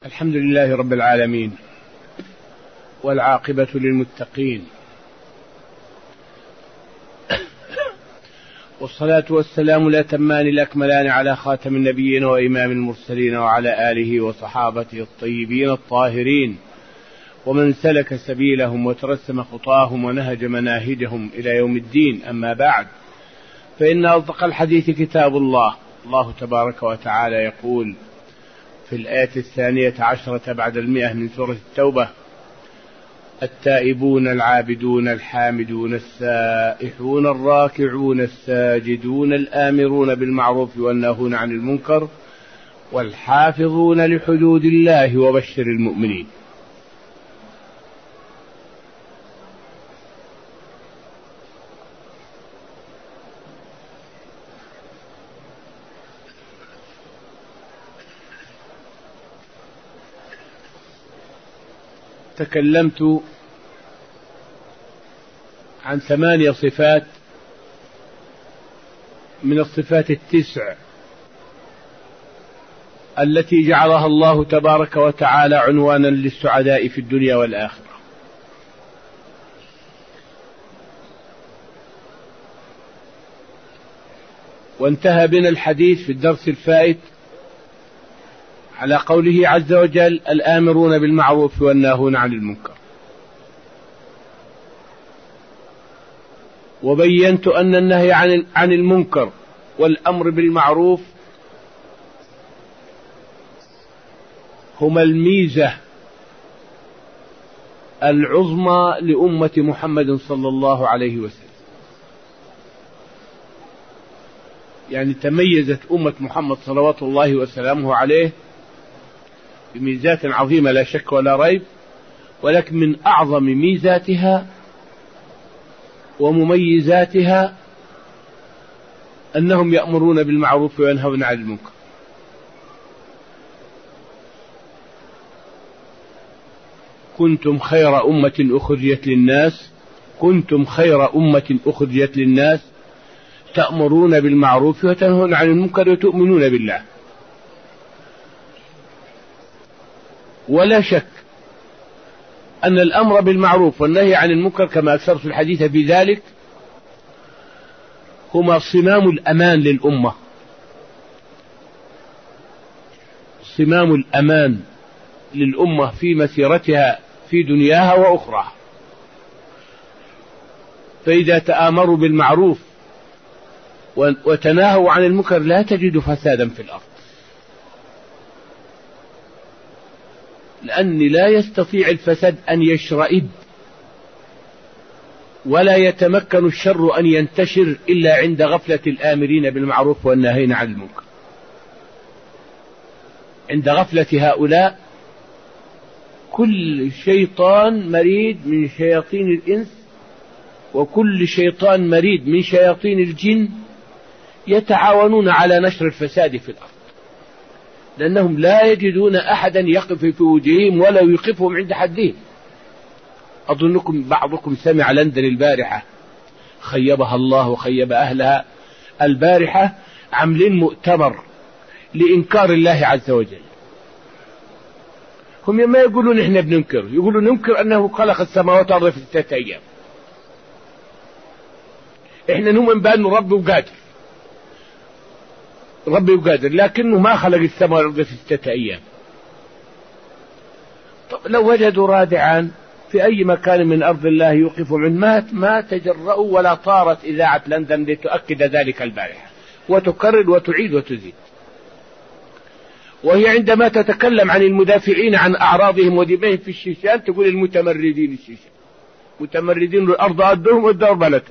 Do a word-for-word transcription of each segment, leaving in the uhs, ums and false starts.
الحمد لله رب العالمين، والعاقبة للمتقين، والصلاة والسلام الأتمان الأكملان على خاتم النبيين وإمام المرسلين وعلى آله وصحابته الطيبين الطاهرين ومن سلك سبيلهم وترسم خطاهم ونهج مناهجهم إلى يوم الدين. أما بعد، فإن أصدق الحديث كتاب الله. الله تبارك وتعالى يقول في الآية الثانية عشرة بعد المئة من سورة التوبة: التائبون العابدون الحامدون السائحون الراكعون الساجدون الآمرون بالمعروف والناهون عن المنكر والحافظون لحدود الله وبشر المؤمنين. تكلمت عن ثمانية صفات من الصفات التسع التي جعلها الله تبارك وتعالى عنوانا للسعداء في الدنيا والآخرة. وانتهى بنا الحديث في الدرس الفائت على قوله عز وجل: الآمرون بالمعروف والناهون عن المنكر. وبينت أن النهي عن المنكر والأمر بالمعروف هما الميزة العظمى لأمة محمد صلى الله عليه وسلم. يعني تميزت أمة محمد صلوات الله وسلامه عليه بميزات عظيمة لا شك ولا ريب، ولكن من أعظم ميزاتها ومميزاتها أنهم يأمرون بالمعروف وينهون عن المنكر. كنتم خير أمة أخرجت للناس كنتم خير أمة أخرجت للناس تأمرون بالمعروف وتنهون عن المنكر وتؤمنون بالله. ولا شك أن الأمر بالمعروف والنهي عن المنكر كما أكثرت الحديث في ذلك هما صمام الأمان للأمة، صمام الأمان للأمة في مسيرتها في دنياها وأخراها. فإذا تآمروا بالمعروف وتناهوا عن المنكر لا تجد فسادا في الأرض، لأن لا يستطيع الفساد أن يشرئب ولا يتمكن الشر أن ينتشر إلا عند غفلة الآمرين بالمعروف والناهين عن المنكر. عند غفلة هؤلاء كل شيطان مريد من شياطين الإنس وكل شيطان مريد من شياطين الجن يتعاونون على نشر الفساد في الأرض، لأنهم لا يجدون أحدا يقف في وجههم ولا يوقفهم عند حدهم. أظنكم بعضكم سمع لندن البارحة، خيبها الله وخيب أهلها، البارحة عاملين مؤتمر لإنكار الله عز وجل. هم ما يقولون إحنا بننكر، يقولون ننكر أنه خلق السماوات والأرض في ستة أيام. إحنا نؤمن بأنه رب وقادر ربي وقادر، لكنه ما خلق السماء والأرض في ستة أيام. طب لو وجدوا رادعا في أي مكان من أرض الله يوقفوا من مات ما تجرؤوا، ولا طارت إذاعة لندن لتؤكد ذلك البارحة وتكرر وتعيد وتزيد. وهي عندما تتكلم عن المدافعين عن أعراضهم ودمائهم في الشيشان تقول المتمردين الشيشان، متمردين الأرض أرضهم والدار بلدهم.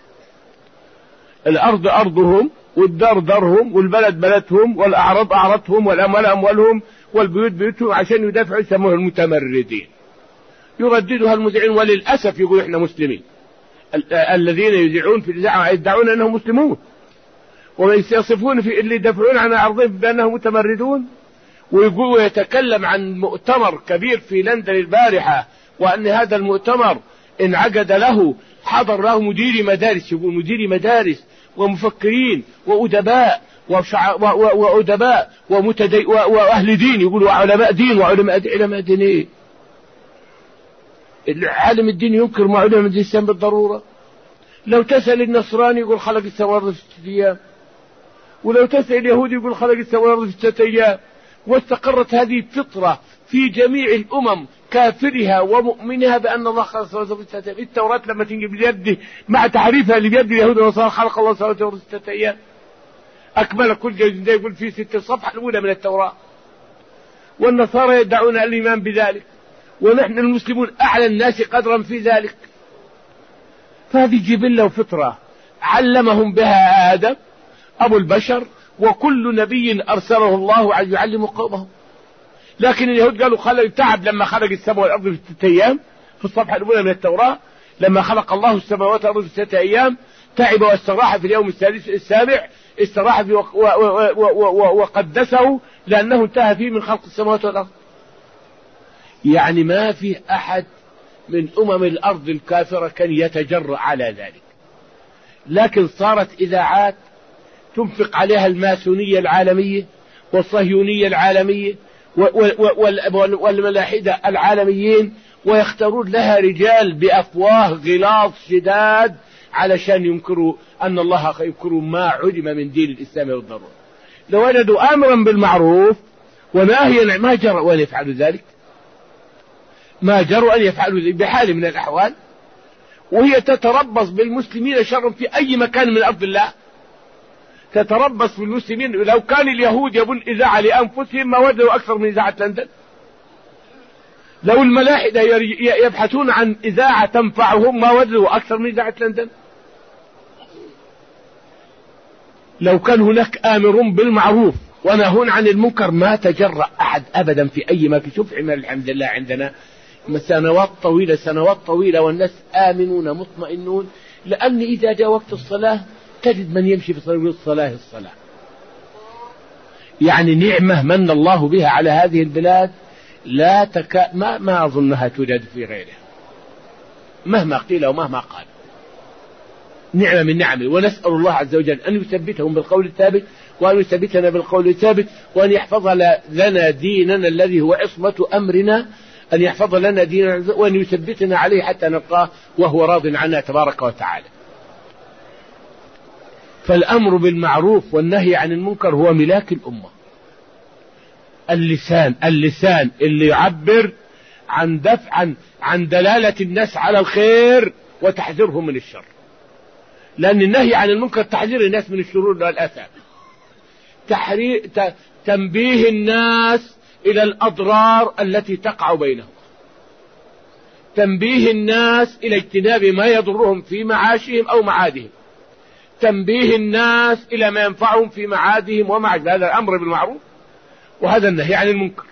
الأرض أرضهم والدار دارهم والبلد بلدهم والأعراض أعراضهم والأموال أموالهم والبيوت بيوتهم، عشان يدافعوا يسموه المتمردين. يرددها المذيعين، وللأسف يقول إحنا مسلمين. الذين يذيعون في الإذاعة يدعون أنهم مسلمون، ويصفون في اللي يدافعون عن أرضهم بأنهم متمردون. ويقول ويتكلم عن مؤتمر كبير في لندن البارحة، وأن هذا المؤتمر انعقد له حضر له مديري مدارس، يقول مديري مدارس ومفكرين وأدباء وأدباء ومتدي وأهل دين، يقولوا علماء دين وعلماء دين. علماء دين إيه؟ عالم الدين ينكر مع علماء الإسلام بالضرورة. لو تسأل النصراني يقول خلق السماوات والأرض في ستة أيام، ولو تسأل اليهودي يقول خلق السماوات والأرض في ستة أيام. واستقرت هذه الفطرة في جميع الأمم، كافرها ومؤمنها، بأن الله خلق السماوات والأرض في ستة أيام. التوراة لما تنجي بيده مع تعريفها اللي بيد اليهود والنصارى خلق الله السماوات والأرض في ستة أيام، أكمل كل جزء يقول في ست الصفحة الأولى من التوراة. والنصارى يدعون الإيمان بذلك، ونحن المسلمون أعلى الناس قدرا في ذلك. فهذه جبلة وفطرة علمهم بها آدم أبو البشر، وكل نبي أرسله الله أن يعلم قومه. لكن اليهود قالوا خلق تعب لما خلق السماء والأرض في ستة أيام، في الصفحة الأولى من التوراة لما خلق الله السماوات والأرض في ستة أيام تعب واستراح في اليوم السادس السابع، استراح فيه وقدسه لأنه انتهى فيه من خلق السماوات والأرض. يعني ما في أحد من أمم الأرض الكافرة كان يتجرأ على ذلك، لكن صارت إذاعات تنفق عليها الماسونية العالمية والصهيونية العالمية والملاحدة العالميين، ويختارون لها رجال بأفواه غلاظ شداد علشان ينكروا أن الله ينكروا ما علم من دين الإسلام والضرورة. لو وجدوا أمرا بالمعروف وناهيا ما جرؤوا أن يفعلوا ذلك، ما جرؤوا أن يفعلوا ذلك بحال من الأحوال، وهي تتربص بالمسلمين شرا في أي مكان من أرض الله. تتربص بالمسلمين. لو كان اليهود يبون إذاعة لأنفسهم ما وجدوا أكثر من إذاعة لندن. لو الملاحدة يبحثون عن إذاعة تنفعهم ما وجدوا أكثر من إذاعة لندن. لو كان هناك آمر بالمعروف ونهون عن المنكر ما تجرأ أحد أبدا في أي مكان. شوف الحمد لله عندنا سنوات طويلة سنوات طويلة والناس آمنون مطمئنون، لأن إذا جاء وقت الصلاة تجد من يمشي في طريق الصلاة الصلاة. يعني نعمة من الله بها على هذه البلاد لا تكا ما, ما أظنها توجد في غيرها مهما قيل ومهما قال. نعمة من نعمه، ونسأل الله عز وجل أن يثبتهم بالقول الثابت، وأن يثبتنا بالقول الثابت، وأن يحفظ لنا ديننا الذي هو عصمة أمرنا، أن يحفظ لنا ديننا وأن يثبتنا عليه حتى نلقاه وهو راض عنا تبارك وتعالى. فالأمر بالمعروف والنهي عن المنكر هو ملاك الأمة. اللسان اللسان اللي يعبر عن دفع عن, عن دلالة الناس على الخير وتحذيرهم من الشر، لأن النهي عن المنكر تحذير الناس من الشرور والآثام، تحرير تنبيه الناس إلى الأضرار التي تقع بينهم، تنبيه الناس إلى اجتناب ما يضرهم في معاشهم أو معادهم، تنبيه الناس إلى ما ينفعهم في معادهم ومعاد. هذا الأمر بالمعروف وهذا النهي عن المنكر.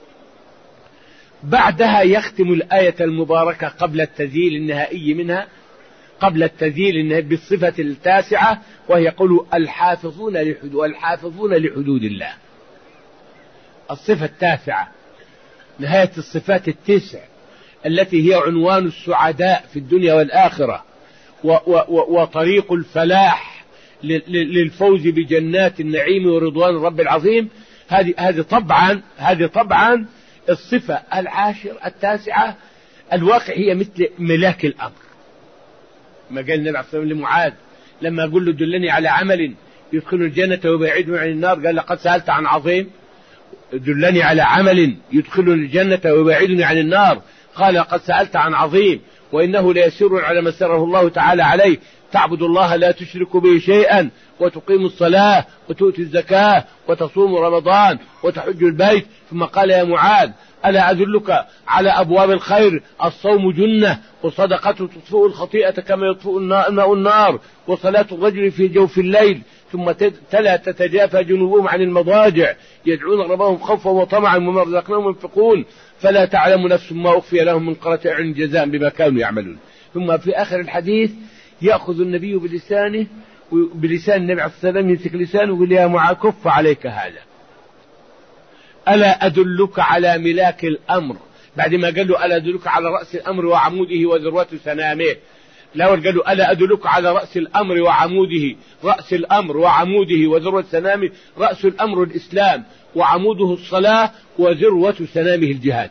بعدها يختم الآية المباركة قبل التذييل النهائي منها، قبل التذييل النهائي بالصفة التاسعة، وهي يقول الحافظون لحدود الحافظون لحدود الله. الصفة التاسعة نهاية الصفات التسع التي هي عنوان السعداء في الدنيا والآخرة وطريق الفلاح للفوز بجنات النعيم ورضوان الرب العظيم. هذه هذه طبعا هذه طبعا الصفة العاشر التاسعة. الواقع هي مثل ملاك الأمر. ما قال النبي عليه الصلاة والسلام لمعاذ لما قال له دلني على عمل يدخل الجنة ويبعدني عن النار، قال لقد سألت عن عظيم. دلني على عمل يدخلني الجنة ويبعدني عن النار، قال لقد سألت عن عظيم وإنه ليسير على ما سره الله تعالى عليه، تعبد الله لا تشرك به شيئا وتقيم الصلاة وتؤتي الزكاة وتصوم رمضان وتحج البيت. ثم قال يا معاذ ألا أدلك على أبواب الخير؟ الصوم جنة، وصدقة تطفئ الخطيئة كما يطفئ الماء النار، وصلاة الرجل في جوف الليل. ثم تلا تتجافى جنوبهم عن المضاجع يدعون ربهم خوفا وطمعا ومما رزقناهم ينفقون فلا تعلم نفس ما أخفي لهم من قرة أعين جزاء بما كانوا يعملون. ثم في آخر الحديث يأخذ النبي بلسانه بلسان النبي عليه الصلاة والسلام، يمسك لسانه ويقول يا معاذ كف عليك هذا، ألا أدلك على ملاك الأمر؟ بعد ما قال له ألا أدلك على رأس الأمر وعموده وذروة سنامه، الأول قالوا ألا أدلك على رأس الأمر وعموده، رأس الأمر وعموده وذروة سنامه، رأس الأمر الإسلام وعموده الصلاة وذروة سنامه الجهاد.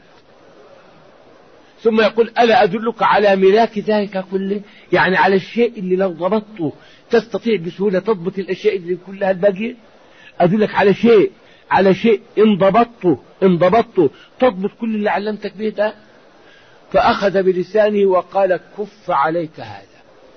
ثم يقول ألا أدلك على ملاك ذلك كله، يعني على الشيء اللي لو ضبطته تستطيع بسهولة تضبط الأشياء اللي كلها الباقية. أدلك على شيء على شيء إن ضبطته إن ضبطته تضبط كل اللي علمتك به ده. فأخذ بلسانه وقال كف عليك هذا،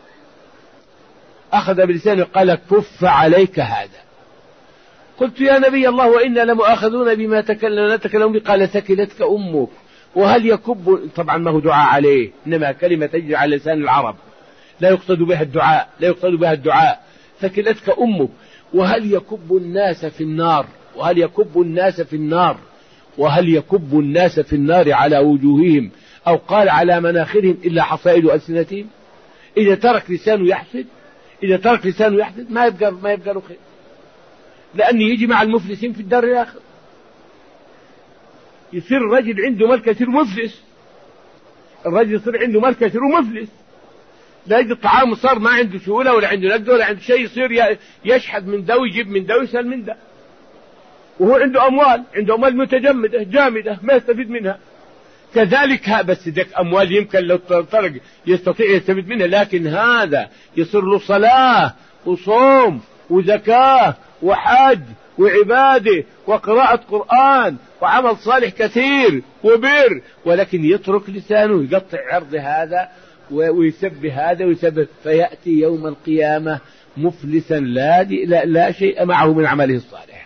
أخذ بلسانه وقال كف عليك هذا. قلت يا نبي الله وإنا لمؤاخذون بما تكلم نتكلم به. قال ثكلتك أمك. وهل يكب، طبعا ما هو دعاء عليه، إنما كلمة تجري على لسان العرب لا يقصد بها الدعاء لا يقصد بها الدعاء ثكلتك أمك. وهل يكب الناس في النار وهل يكب الناس في النار وهل يكب الناس في النار على وجوههم أو قال على مناخرهم إلا حصائد ألسنتهم. إذا ترك لسانه يحسد إذا ترك لسانه يحسد ما يبقى ما يبقى له خير، لأن يجي مع المفلسين في الدار الآخر. يصير رجل عنده ملك يصير مفلس، الرجل يصير عنده ملك يصير مفلس، لا يجد الطعام صار ما عنده سهولة ولا عنده نقد ولا عنده شيء، يصير يشحذ من ده ويجيب من ده ويسأل من ده، وهو عنده أموال عنده أموال متجمدة جامدة ما يستفيد منها. كذلك بس ذاك أموال يمكن لو ترك يستطيع يستفيد منها، لكن هذا يصير له صلاة وصوم وزكاة وحج وعبادة وقراءة قرآن وعمل صالح كثير وبر، ولكن يترك لسانه يقطع عرض هذا ويسب هذا ويسب، فيأتي يوم القيامة مفلسا لا, لا, لا شيء معه من عمله الصالح.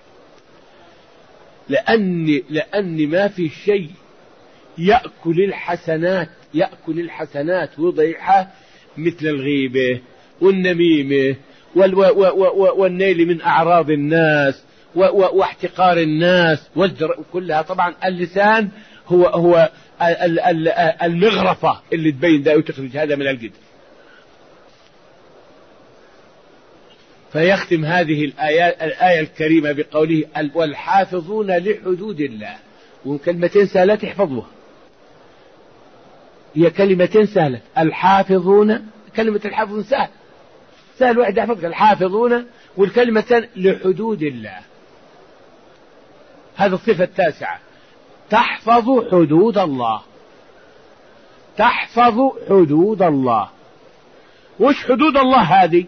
لأن, لأن ما في شيء يأكل الحسنات يأكل الحسنات ويضيعها مثل الغيبة والنميمة والنيل من أعراض الناس واحتقار الناس كلها. طبعا اللسان هو هو المغرفة اللي تبين ده وتخرج هذا من القدر. فيختم هذه الآية, الآية الكريمة بقوله والحافظون لحدود الله. وكلمتين سهلة تحفظوها، هي كلمتين سهلة. الحافظون، كلمة الحافظ سهل سهل واحد يحفظها، الحافظون. والكلمة الثانية لحدود الله، هذه الصفة التاسعة، تحفظ حدود الله. تحفظ حدود الله. وش حدود الله هذه؟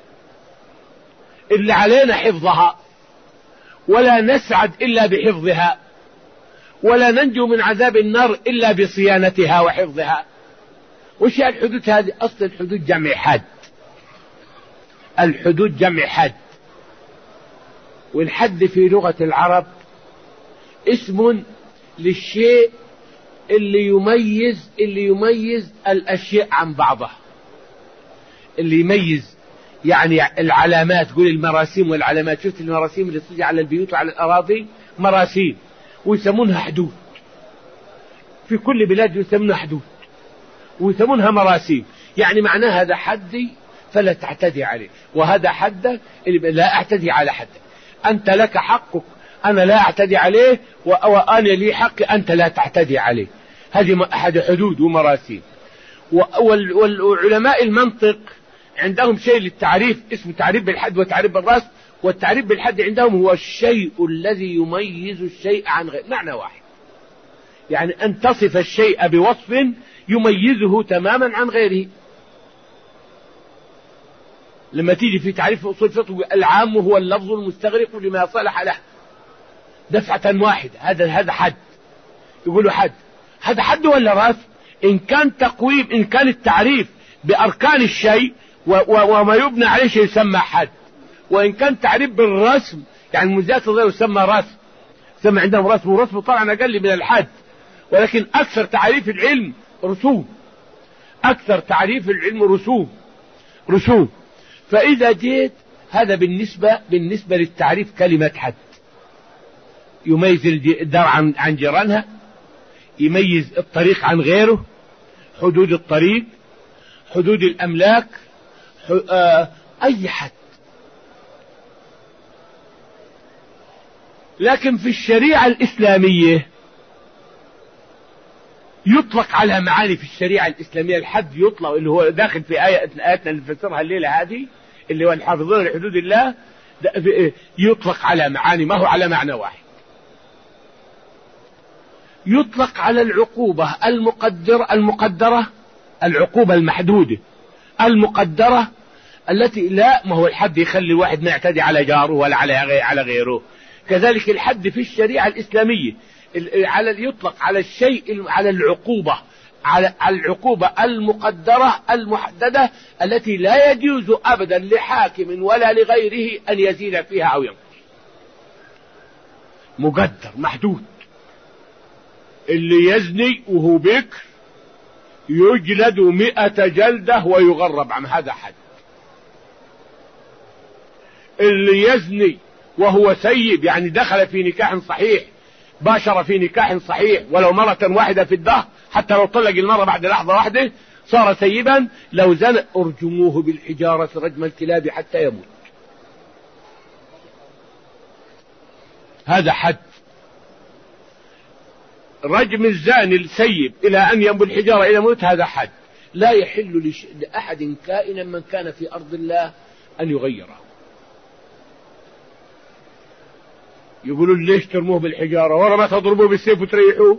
اللي علينا حفظها، ولا نسعد إلا بحفظها، ولا ننجو من عذاب النار إلا بصيانتها وحفظها. وش هي الحدود هذه؟ أصل الحدود جمع حد، الحدود جمع حد. والحد في لغة العرب اسم للشيء اللي يميز اللي يميز الأشياء عن بعضها، اللي يميز يعني العلامات، قول المراسيم والعلامات. شفت المراسيم اللي تصير على البيوت وعلى الأراضي مراسيم، ويسمونها حدود. في كل بلاد يسمونها حدود ويسمونها مراسيم، يعني معناها هذا حدي فلا تعتدي عليه، وهذا حدك اللي لا أعتدي على حدك. أنت لك حقك أنا لا أعتدي عليه، وأنا لي حق أنت لا تعتدي عليه. هذه أحد حدود ومراسيم. والعلماء المنطق عندهم شيء للتعريف اسمه تعريف بالحد وتعريف بالرسم. والتعريف بالحد عندهم هو الشيء الذي يميز الشيء عن غيره، معنى واحد، يعني أن تصف الشيء بوصف يميزه تماما عن غيره. لما تيجي في تعريف أصول الفقه العام هو اللفظ المستغرق لما صلح له دفعة واحدة، هذا هذا حد. يقولوا حد، هذا حد ولا رسم؟ إن كان تقويم، إن كان التعريف بأركان الشيء وما يبنى عليه شيء يسمى حد، وإن كان تعريف بالرسم يعني المزيات الظاهرة يسمى رسم. يسمى عندهم رسم، ورسم طبعا أقل من الحد، ولكن أكثر تعريف العلم رسوم، أكثر تعريف العلم رسوم رسوم. فإذا جيت هذا بالنسبة بالنسبة للتعريف كلمة حد، يميز الدار عن عن جيرانها، يميز الطريق عن غيره، حدود الطريق، حدود الأملاك، آه أي حد. لكن في الشريعة الإسلامية يطلق على معاني في الشريعة الإسلامية. الحد يطلق اللي هو داخل في آية آياتنا اللي نفسرها الليلة هذه اللي هو الحافظون لحدود الله، يطلق على معاني، ما هو على معنى واحد. يطلق على العقوبة المقدرة المقدرة العقوبة المحدودة المقدرة التي لا، ما هو الحد يخلي الواحد ما يعتدي على جاره ولا على على غيره. كذلك الحد في الشريعة الإسلامية على يطلق على الشيء، على العقوبة، على العقوبة المقدرة المحددة التي لا يجوز أبدا لحاكم ولا لغيره أن يزيد فيها أو ينقص. مقدر محدود. اللي يزني وهو بكر يجلد مئة جلدة ويغرب عن هذا حد. اللي يزني وهو سيب يعني دخل في نكاح صحيح، باشر في نكاح صحيح ولو مرة واحدة في الدهر، حتى لو طلق المرة بعد لحظة واحدة صار سيبا، لو زنى ارجموه بالحجارة رجم الكلاب حتى يموت. هذا حد. رجم الزاني السيب إلى أن ينبو الحجارة إلى موت، هذا حد. لا يحل لأحد كائنا من كان في أرض الله أن يغيره. يقولون ليش ترموه بالحجارة ورا ما تضربوه بالسيف وتريحوه؟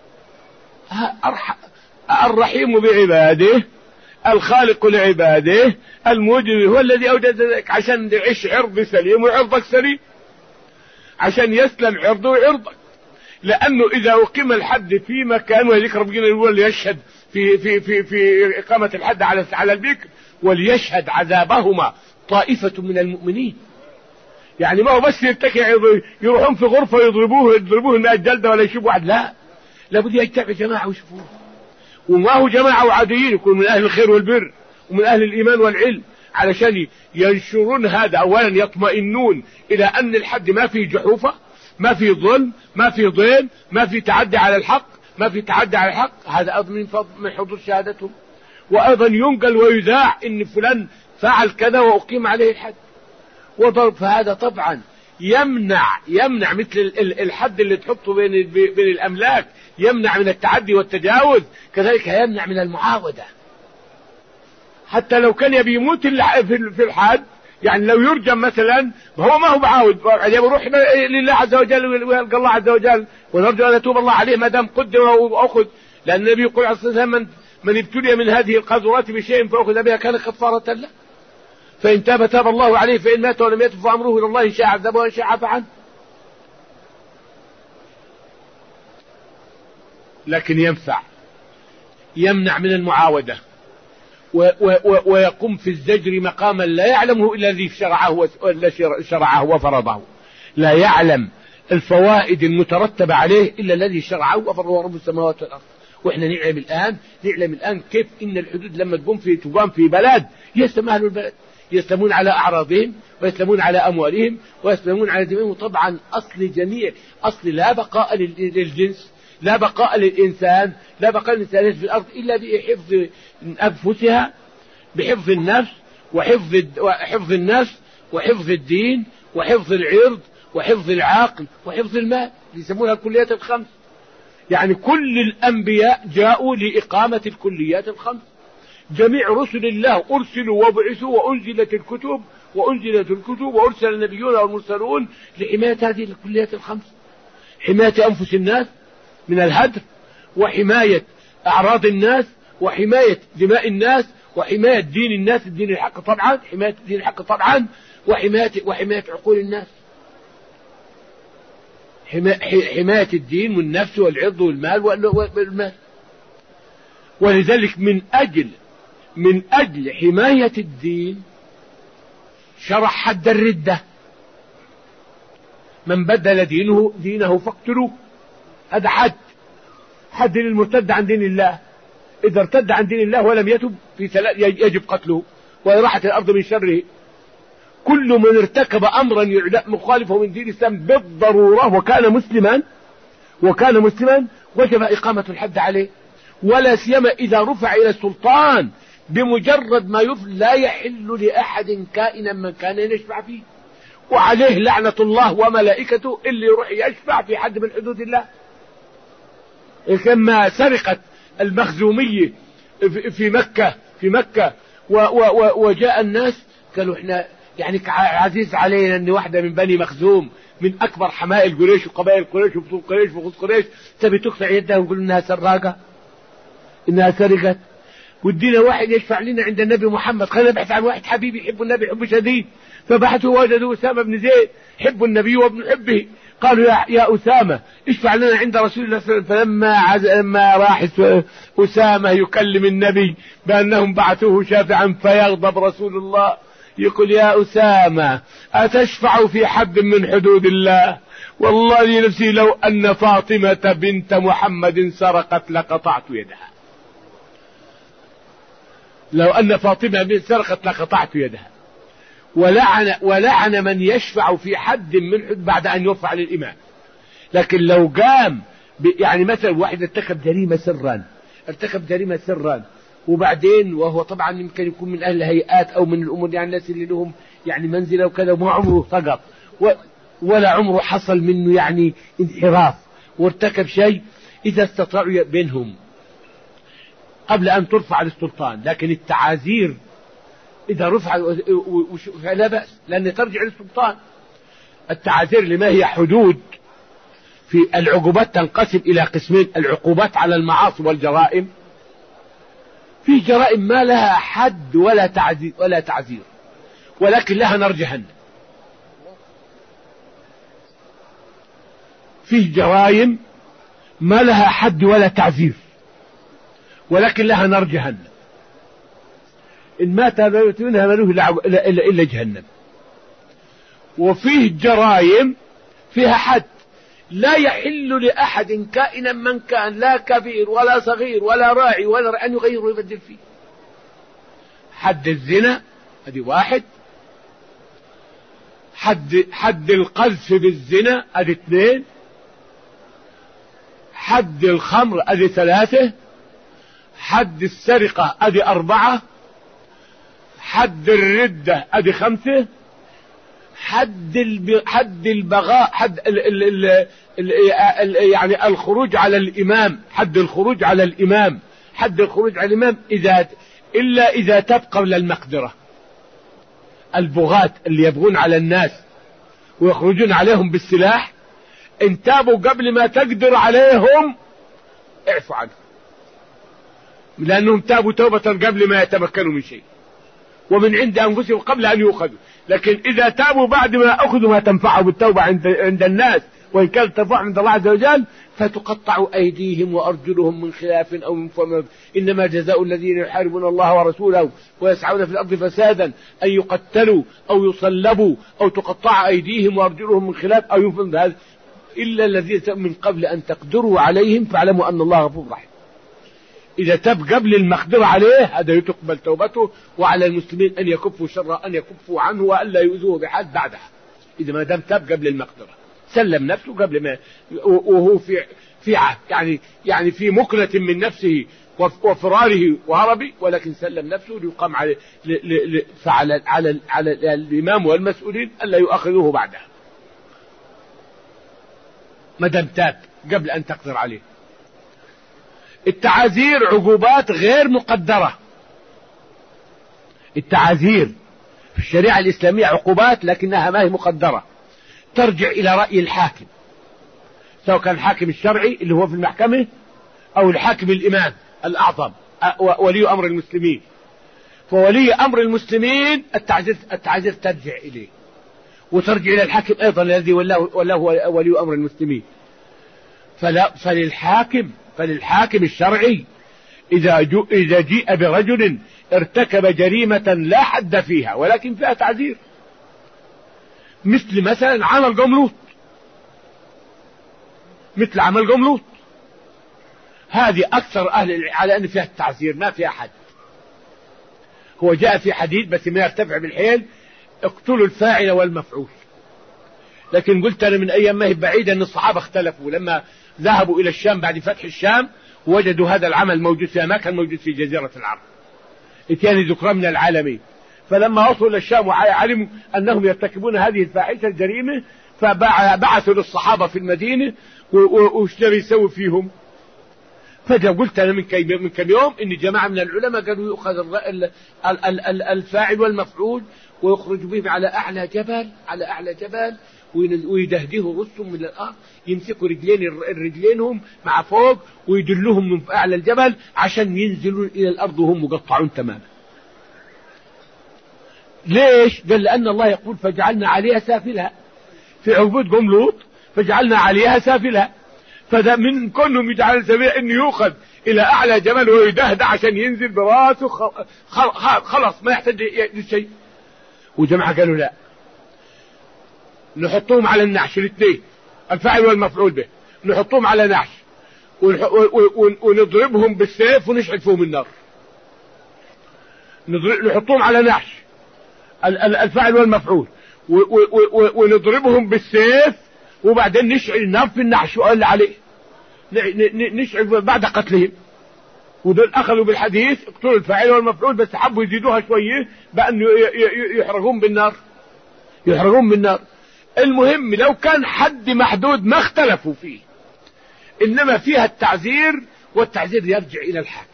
الرحيم بعباده، الخالق لعباده، الموجب هو الذي أوجد ذلك عشان يعيش عرض سليم وعرضك سليم، عشان يسلم عرضه وعرضك. لأنه إذا أقيم الحد في مكان، وذكر ربنا يقول يشهد في في في في إقامة الحد على على البكر وليشهد عذابهما طائفة من المؤمنين. يعني ما هو بس يتكي يروحون في غرفة يضربوه يضربوه مئة جلدة ولا يشوف واحد، لا، لابد يجتمع جماعة ويشوفوه. وما هو جماعة وعاديين، يكون من أهل الخير والبر ومن أهل الإيمان والعلم، علشان ينشرون هذا. أولا يطمئنون إلى أن الحد ما فيه جحوفة، ما في ظلم، ما في ضيم، ما في تعدي على الحق، ما في تعدي على الحق. هذا أيضا من فضل من حضور شهادتهم. وأيضا ينقل ويذاع إن فلان فعل كذا وأقيم عليه الحد وضرب. فهذا طبعا يمنع يمنع مثل الحد اللي تحطه بين بين الأملاك، يمنع من التعدي والتجاوز. كذلك يمنع من المعاودة. حتى لو كان يبي يموت في الحد، يعني لو يرجم مثلا هو ما هو معاود، يروح لله عز وجل ويلقى الله عز وجل، ونرجو ان يتوب الله عليه ما دام قدم واخذ. لان النبي يقول عليه الصلاه والسلام من من ابتلي من هذه القاذورات بشيء فاخذ بها كان كفاره له، فان تاب تاب الله عليه، فان مات ولم يتب فامره الى الله ان شاء عذبه وان شاء عفى عنه. لكن ينفع يمنع من المعاوده و و و ويقوم في الزجر مقاما لا يعلمه إلا الذي شرعه, شرعه وفرضه. لا يعلم الفوائد المترتبة عليه إلا الذي شرعه وفرضه رب السماوات والأرض. وإحنا نعلم الآن نعلم الآن كيف إن الحدود لما تقوم في تقام في بلد يسلم أهل البلد، يسلمون على أعراضهم ويسلمون على أموالهم ويسلمون على دمائهم. وطبعا أصل جميع أصل لا بقاء للجنس، لا بقاء للإنسان، لا بقاء للإنسان في الأرض إلا بحفظ أنفسها، بحفظ النفس وحفظ وحفظ النفس وحفظ الدين وحفظ العرض وحفظ العقل وحفظ المال، يسمونها الكليات الخمس. يعني كل الأنبياء جاءوا لإقامة الكليات الخمس. جميع رسل الله أرسلوا وبعثوا وأنزلت الكتب وأنزلت الكتب وأرسل النبيون والمرسلون لحماية هذه الكليات الخمس: حماية أنفس الناس من الهدر، وحماية أعراض الناس، وحماية دماء الناس، وحماية دين الناس، الدين الحق طبعا، حماية الدين الحق طبعا، وحماية وحماية عقول الناس، حماية الدين والنفس والعرض والمال والمال. ولذلك من أجل من أجل حماية الدين شرع حد الردة: من بدل دينه دينه فاقتلوه. هذا حد حد للمرتد عن دين الله. إذا ارتد عن دين الله ولم يتب في ثلاث يجب قتله وإراحة الأرض من شره. كل من ارتكب أمرا مخالفه من دين الإسلام بالضرورة وكان مسلما وكان مسلما وجب إقامة الحد عليه، ولا سيما إذا رفع إلى السلطان بمجرد ما يفعل. لا يحل لأحد كائنا من كان يشفع فيه، وعليه لعنة الله وملائكته اللي يروح يشفع في حد من حدود الله. كما سرقت المخزومية في مكة في مكة وجاء الناس قالوا احنا يعني عزيز علينا ان واحدة من بني مخزوم من اكبر حمائل قريش وقبائل قريش وفصول قريش وفصول قريش تبي تقطع يدها ونقول انها سراقة انها سرقت، ودينا واحد يشفع لنا عند النبي محمد. خلينا نبحث عن واحد حبيب يحب النبي حب شديد، فبحثوا وجدوا أسامة بن زيد حب النبي وابن حبه. قالوا يا, يا أسامة اشفع لنا عند رسول الله صلى الله عليه وسلم. فلما عز... لما راح أسامة يكلم النبي بأنهم بعثوه شافعا فيغضب رسول الله يقول يا أسامة أتشفع في حد من حدود الله؟ والله نفسي لو أن فاطمة بنت محمد سرقت لقطعت يدها، لو أن فاطمة بنت سرقت لقطعت يدها. ولعن, ولعن من يشفع في حد من حد بعد أن يرفع للإمام. لكن لو قام يعني مثلا واحد ارتكب جريمة سرا ارتكب جريمة سرا وبعدين وهو طبعا يمكن يكون من أهل الهيئات أو من الأمور يعني الناس اللي لهم يعني منزلة وكذا وما عمره سقط ولا عمره حصل منه يعني انحراف وارتكب شيء، إذا استطاعوا بينهم قبل أن ترفع للسلطان. لكن التعازير إذا رفع لا بأس لأن ترجع للسلطان. التعازير لما هي حدود في العقوبات تنقسم إلى قسمين: العقوبات على المعاصي والجرائم. في جرائم ما لها حد ولا تعزير ولا تعزير ولكن لها نار جهنم. في جرائم ما لها حد ولا تعزير ولكن لها نار جهنم، إن مات لا يؤتونها ملوه إلا, إلا, إلا جهنم. وفيه جرائم فيها حد لا يحل لأحد كائنا من كان لا كبير ولا صغير ولا راعي ولا راعي أن يغير ويبدل فيه. حد الزنا هذه واحد، حد, حد القذف بالزنا هذه اثنين، حد الخمر هذه ثلاثة، حد السرقة هذه أربعة، حد الردة هذه خمسة، حد الب... حد البغاء حد ال... ال... ال... ال... ال... يعني الخروج على الإمام، حد الخروج على الإمام حد الخروج على الإمام إذا إلا إذا تاب قبل المقدرة. البغاة اللي يبغون على الناس ويخرجون عليهم بالسلاح إن تابوا قبل ما تقدر عليهم اعفوا عنهم، لأنهم تابوا توبة قبل ما يتمكنوا من شيء ومن عند أنفسهم قبل أن يؤخذوا. لكن إذا تابوا بعد ما أخذوا ما تنفعوا بالتوبة عند, عند الناس وإن كانت تنفع عند الله عز وجل فتقطع أيديهم وأرجلهم من خلاف أو من فم. إنما جزاء الذين يحاربون الله ورسوله ويسعون في الأرض فسادا أن يقتلوا أو يصلبوا أو تقطع أيديهم وأرجلهم من خلاف أو ينفذ هذا إلا الذين من قبل أن تقدروا عليهم فاعلموا أن الله غفور رحيم. إذا تاب قبل المقدرة عليه هذا يتقبل توبته، وعلى المسلمين أن يكفوا شر أن يكفوا عنه وألا يؤذوه بحد بعدها. إذا ما دام تاب قبل المقدرة سلم نفسه قبل ما وهو في في يعني يعني في مكنة من نفسه وفراره وهربه، ولكن سلم نفسه ليقام عليه فعلى على على الإمام والمسؤولين ألا يؤخذوه بعدها ما دام تاب قبل أن تقدر عليه. التعازير عقوبات غير مقدرة. التعازير في الشريعة الإسلامية عقوبات لكنها ما هي مقدرة، ترجع إلى رأي الحاكم، سواء كان الحاكم الشرعي اللي هو في المحكمة أو الحاكم الإمام الأعظم ولي أمر المسلمين. فولي أمر المسلمين التعزير, التعزير ترجع إليه وترجع إلى الحاكم أيضا الذي وله ولي أمر المسلمين. فلا فللحاكم فللحاكم الشرعي إذا, إذا جيء برجل ارتكب جريمة لا حد فيها ولكن فيها تعزير، مثل مثلا عمل قوم لوط، مثل عمل قوم لوط هذه أكثر أهل على أن فيها التعزير ما فيها حد. هو جاء في حديث بس ما يرتفع بالحيل اقتلوا الفاعل والمفعول. لكن قلت أنا من أيام ما هي بعيدة أن الصحابة اختلفوا لما ذهبوا إلى الشام بعد فتح الشام وجدوا هذا العمل موجود فيها ما كان موجود في جزيرة العرب، اتيان ذكرى من العالمين. فلما وصلوا إلى الشام وعلموا أنهم يرتكبون هذه الفاحشة الجريمة فبعثوا للصحابة في المدينة وش نبي يسوي فيهم؟ فجأة قلت أنا من من كم يوم إن جماعة من العلماء قالوا يؤخذ الفاعل والمفعول ويخرج بهم على أعلى جبل على أعلى جبل ويدهديه رسهم من الأرض، يمسكوا رجلين الرجلينهم مع فوق ويدلهم من أعلى الجبل عشان ينزلوا إلى الأرض وهم مقطعون تماما. ليش؟ قال لأن الله يقول فجعلنا عليها سافلها في عبود قوم لوط، فجعلنا عليها سافلها، فده من كونهم يجعل سبيل انه يؤخذ الى اعلى جبل ويدهد عشان ينزل براسه خلاص ما يحتاج لشيء. وجماعة قالوا لا، نحطهم على النعش الاثنين الفاعل والمفعول به، نحطهم على نعش ونضربهم بالسيف ونشعل فيهم النار. نحطهم على نعش الفاعل والمفعول ونضربهم بالسيف وبعدين نشعل النار في النعش وقال عليه نشعل بعد قتلهم. ودول اخذوا بالحديث اقتلوا الفاعل والمفعول، بس حبوا يزيدوها شويه بان يحرقون بالنار يحرقون بالنار. المهم لو كان حد محدود ما اختلفوا فيه، انما فيها التعزير، والتعزير يرجع الى الحاكم.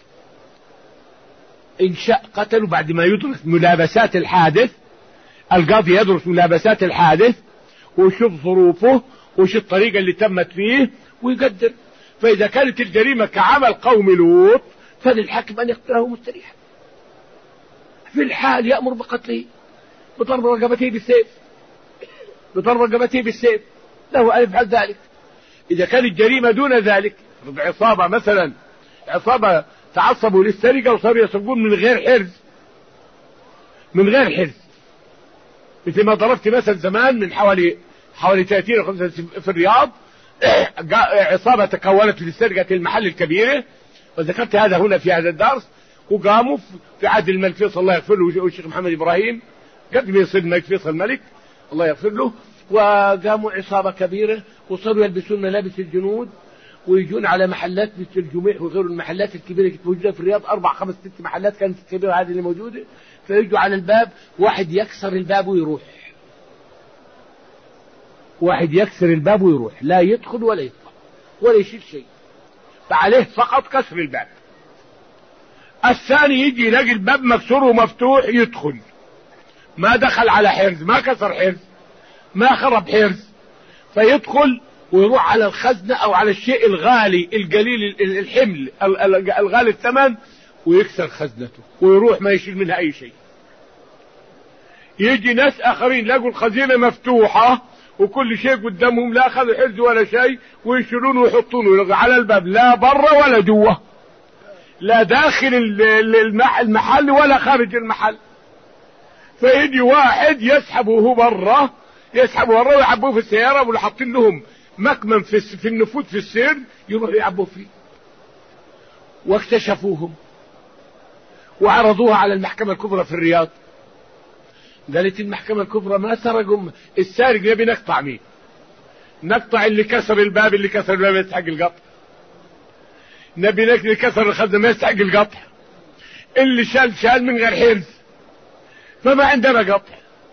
ان شاء قتلوا بعد ما يدرس ملابسات الحادث، القاضي يدرس ملابسات الحادث ويشوف ظروفه وش الطريقة اللي تمت فيه ويقدر. فإذا كانت الجريمة كعمل قوم لوط فللحاكم أن يقتله مستريحا، في الحال يأمر بقتله بضرب رقبته بالسيف بضرب رقبته بالسيف له أن يفعل ذلك. إذا كانت الجريمة دون ذلك، عصابة مثلا عصابة تعصبوا للسرقة وصاروا يسرقون من غير حرز من غير حرز مثل ما ضربت مثل زمان من حوالي حوالي ثلاثين أو خمسين في الرياض، عصابة تكونت لسرقة المحل الكبيرة، وذكرت هذا هنا في هذا الدرس. وقاموا في عهد الملك فيصل الله يغفر له والشيخ محمد إبراهيم قبل ما يصير الملك فيصل الملك الله يغفر له، وقاموا عصابة كبيرة وصاروا يلبسون ملابس الجنود ويجون على محلات مثل الجميع وغير المحلات الكبيرة اللي موجودة في الرياض، أربع خمس ست محلات كانت كبيرة هذه اللي موجودة. فيجوا على الباب، واحد يكسر الباب ويروح واحد يكسر الباب ويروح لا يدخل ولا يطلع ولا يشيل شيء، فعليه فقط كسر الباب. الثاني يجي يلاقي الباب مكسور ومفتوح يدخل، ما دخل على حرز، ما كسر حرز، ما خرب حرز، فيدخل ويروح على الخزنة أو على الشيء الغالي القليل الحمل الغالي الثمن ويكسر خزنته ويروح ما يشيل منها أي شيء. يجي ناس آخرين لقوا الخزينة مفتوحة وكل شيء قدامهم، لا أخذوا حرز ولا شيء، ويشيلونه ويحطونه على الباب، لا برا ولا جوه، لا داخل المحل ولا خارج المحل. فيجي واحد يسحبه هو برا يسحبه برا ويعبوه في السيارة، واللي حاطين لهم مكمن في, في النفوذ في السير يروحوا يعبوه فيه. واكتشفوهم وعرضوها على المحكمة الكبرى في الرياض. قالت المحكمة الكبرى ما سرقوا السارق، نبي نقطع مين؟ نقطع اللي كسر الباب، اللي كسر الباب يستحق القطع. نبي نك اللي كسر الخزنة ما يستحق القطع. اللي شال شال من غير حرز، فما عندنا قطع.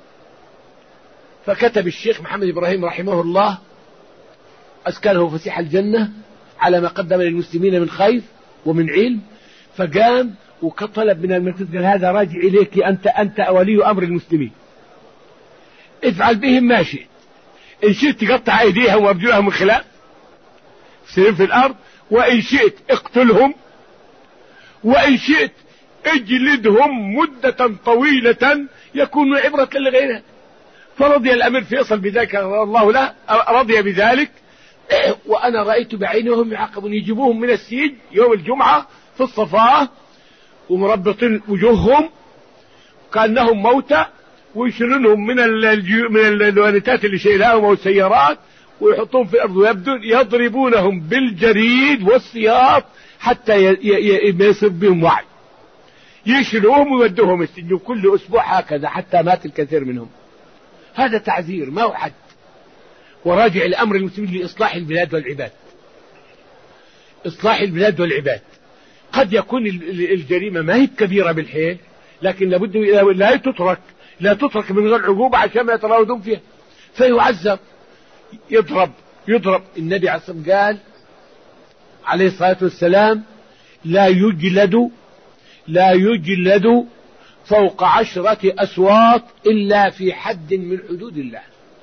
فكتب الشيخ محمد إبراهيم رحمه الله أسكنه فسيح الجنة على ما قدم للمسلمين من خير ومن علم، فقام وطلب من المركز قال هذا راجع إليك أنت أنت ولي أمر المسلمين، افعل بهم ما شئت، إن شئت تقطع أيديهم وأرجلهم من خلاف سيرين في الأرض، وإن شئت اقتلهم، وإن شئت اجلدهم مدة طويلة يكون عبرة لغيرها. فرضي الأمير فيصل بذلك الله له، رضي بذلك. وأنا رأيت بعينهم يعاقبون، يجيبوهم من السجن يوم الجمعة في الصفاء ومربطين وجوههم كأنهم موتى، ويشيلونهم من من الوانتات اللي شيلهم او السيارات ويحطوهم في الارض، ويبدون يضربونهم بالجريد والسياط حتى يصير بهم وعي، يشيلوهم ويودوهم السجن كل اسبوع هكذا حتى مات الكثير منهم. هذا تعذير ما هو حد. وراجع الامر المسلمين لاصلاح البلاد والعباد، اصلاح البلاد والعباد. قد يكون الجريمة ما هي كبيرة بالحيل، لكن لابد لا تترك لا تترك من غير عقوبة عشان ما يتراودون فيها، فيعذب، يضرب يضرب. النبي عليه الصلاة والسلام قال عليه الصلاة والسلام لا يجلد لا يجلد فوق عشرة أسواط إلا في حد من حدود الله.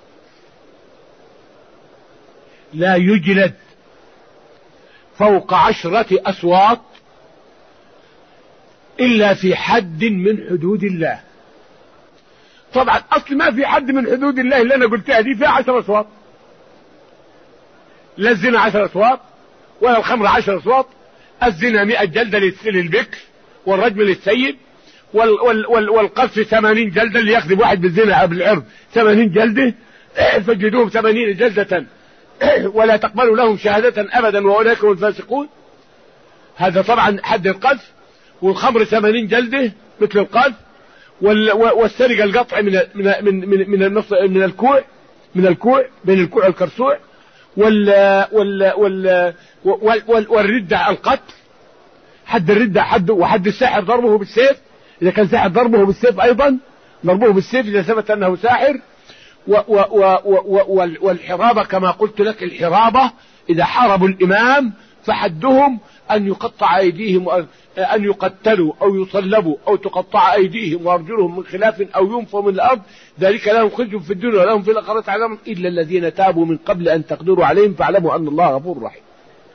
لا يجلد فوق عشرة أسواط إلا في حد من حدود الله. طبعا أصل ما في حد من حدود الله اللي أنا قلتها دي فيها عشر أسواط. لا الزنا عشر أسواط ولا الخمر عشر أسواط. الزنا مئة جلدة للبكر والرجم للسيد وال وال وال والقذف ثمانين جلدة اللي يخذب واحد بالزنا أو بالعرض ثمانين جلدة فجدوهم ثمانين جلدة ولا تقبلوا لهم شهادة أبدا وأولئك هم الفاسقون. هذا طبعا حد القذف. والخمر ثمانين جلدة مثل القذف. والسرقة القطع من من من من من, النص من الكوع من الكوع بين الكوع والكرسوع. وال وال وال وال والردة القتل. حد الردة حد وحد الساحر ضربه بالسيف إذا كان ساحر ضربه بالسيف أيضا ضربه بالسيف إذا ثبت أنه ساحر. و و و والحرابة كما قلت لك الحرابة إذا حاربوا الإمام فحدهم أن يقطع أيديهم أن يقتلوا أو يصلبوا أو تقطع أيديهم وأرجلهم من خلاف أو ينفوا من الأرض. ذلك لهم خزي في الدنيا ولهم في الآخرة عذاب إلا الذين تابوا من قبل أن تقدروا عليهم فاعلموا أن الله غفور رحيم.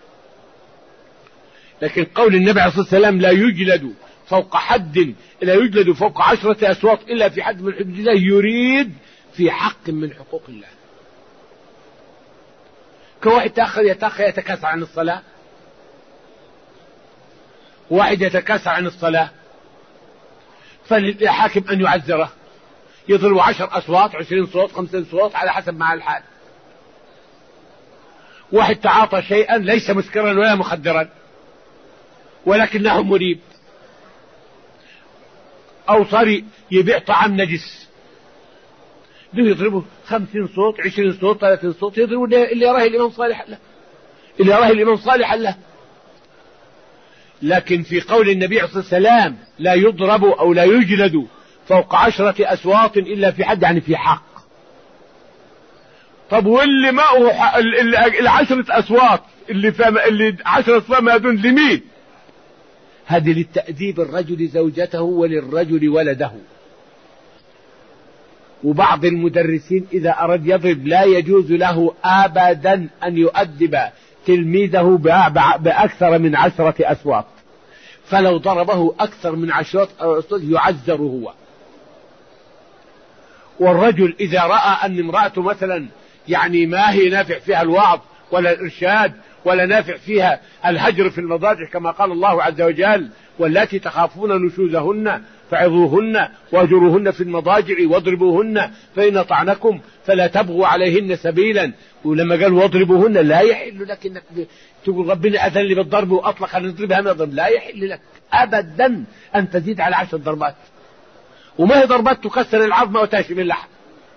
لكن قول النبي عليه الصلاة والسلام لا يجلد فوق حد لا يجلد فوق عشرة أسواط إلا في حد من حدود الله يريد في حق من حقوق الله. كواحد تأخر يتأخر يتكاسل عن الصلاة. واحد يتكاسل عن الصلاة فالحاكم أن يعذره يضرب عشر أصوات عشرين صوت خمسين صوت على حسب مع الحال. واحد تعاطى شيئا ليس مسكرا ولا مخدرا ولكنه مريب أو صار يبيع طعام نجس ده يضربه خمسين صوت عشرين صوت ثلاثين صوت يضربه اللي يراه الإمام صالح له اللي يراه الإمام صالح له. لكن في قول النبي عليه الصلاة والسلام لا يضرب أو لا يجلد فوق عشرة أسواط إلا في حد يعني في حق. طب واللي ما هو العشرة أسواط اللي فهم اللي عشرة أسواط ما دون لمين؟ هذه للتأديب الرجل زوجته وللرجل ولده. وبعض المدرسين إذا أراد يضرب لا يجوز له أبدا أن يؤدب تلميذه بأكثر من عشرة أسواط. فلو ضربه أكثر من عشرة أسواط يعذر هو. والرجل إذا رأى أن امرأته مثلا يعني ما هي نافع فيها الوعظ ولا الإرشاد ولا نافع فيها الهجر في المضاجع كما قال الله عز وجل واللاتي تخافون نشوزهن فعظوهن واهجروهن في المضاجع واضربوهن فإن طعنكم فلا تبغوا عليهن سبيلا. ولما قال واضربوهن لا يحل لك انك تقول ربنا اذن لي بالضرب واطلق ان نضربها نضرب. لا يحل لك ابدا ان تزيد على عشر ضربات. وما هي ضربات تكسر العظم وتاشم اللحم.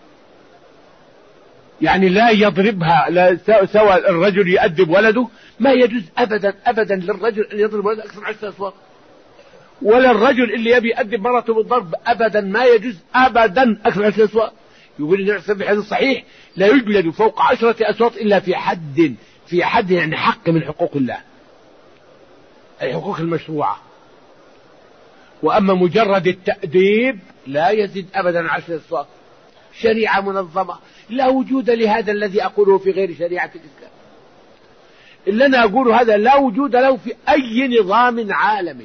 يعني لا يضربها لا سواء الرجل يؤدب ولده ما يجوز ابدا ابدا للرجل ان يضرب ولده اكثر من عشر اصوات. ولا الرجل اللي يبي يؤدب مرته بالضرب ابدا ما يجوز ابدا اكثر من عشر اصوات. يقول النبي في الحديث الصحيح لا يجلد فوق عشرة أسواط إلا في حد في حد يعني حق من حقوق الله الحقوق المشروعة. وأما مجرد التأديب لا يزيد أبدا عشرة أسواط. شريعة منظمة لا وجود لهذا الذي أقوله في غير شريعة الإسلام. اللي أنا أقوله هذا لا وجود له في أي نظام عالمي.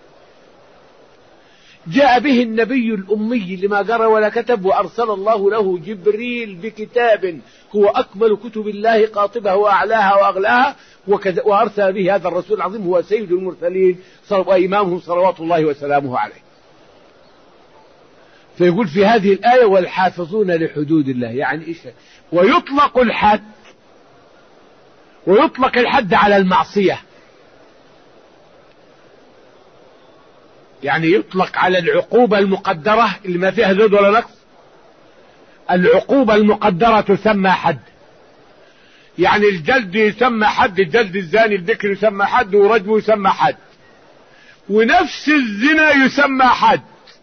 جاء به النبي الأمي لما قرأ ولا كتب وأرسل الله له جبريل بكتاب هو أكمل كتب الله قاطبها وأعلاها وأغلاها وأرسل به هذا الرسول العظيم هو سيد المرسلين وإمامهم صلوات الله وسلامه عليه. فيقول في هذه الآية والحافظون لحدود الله يعني إيش؟ ويطلق الحد ويطلق الحد على المعصية يعني يطلق على العقوبة المقدرة اللي ما فيها زود ولا نقص. العقوبة المقدرة تسمى حد. يعني الجلد يسمى حد الجلد الزاني الذكر يسمى حد ورجمه يسمى حد. ونفس الزنا يسمى حد.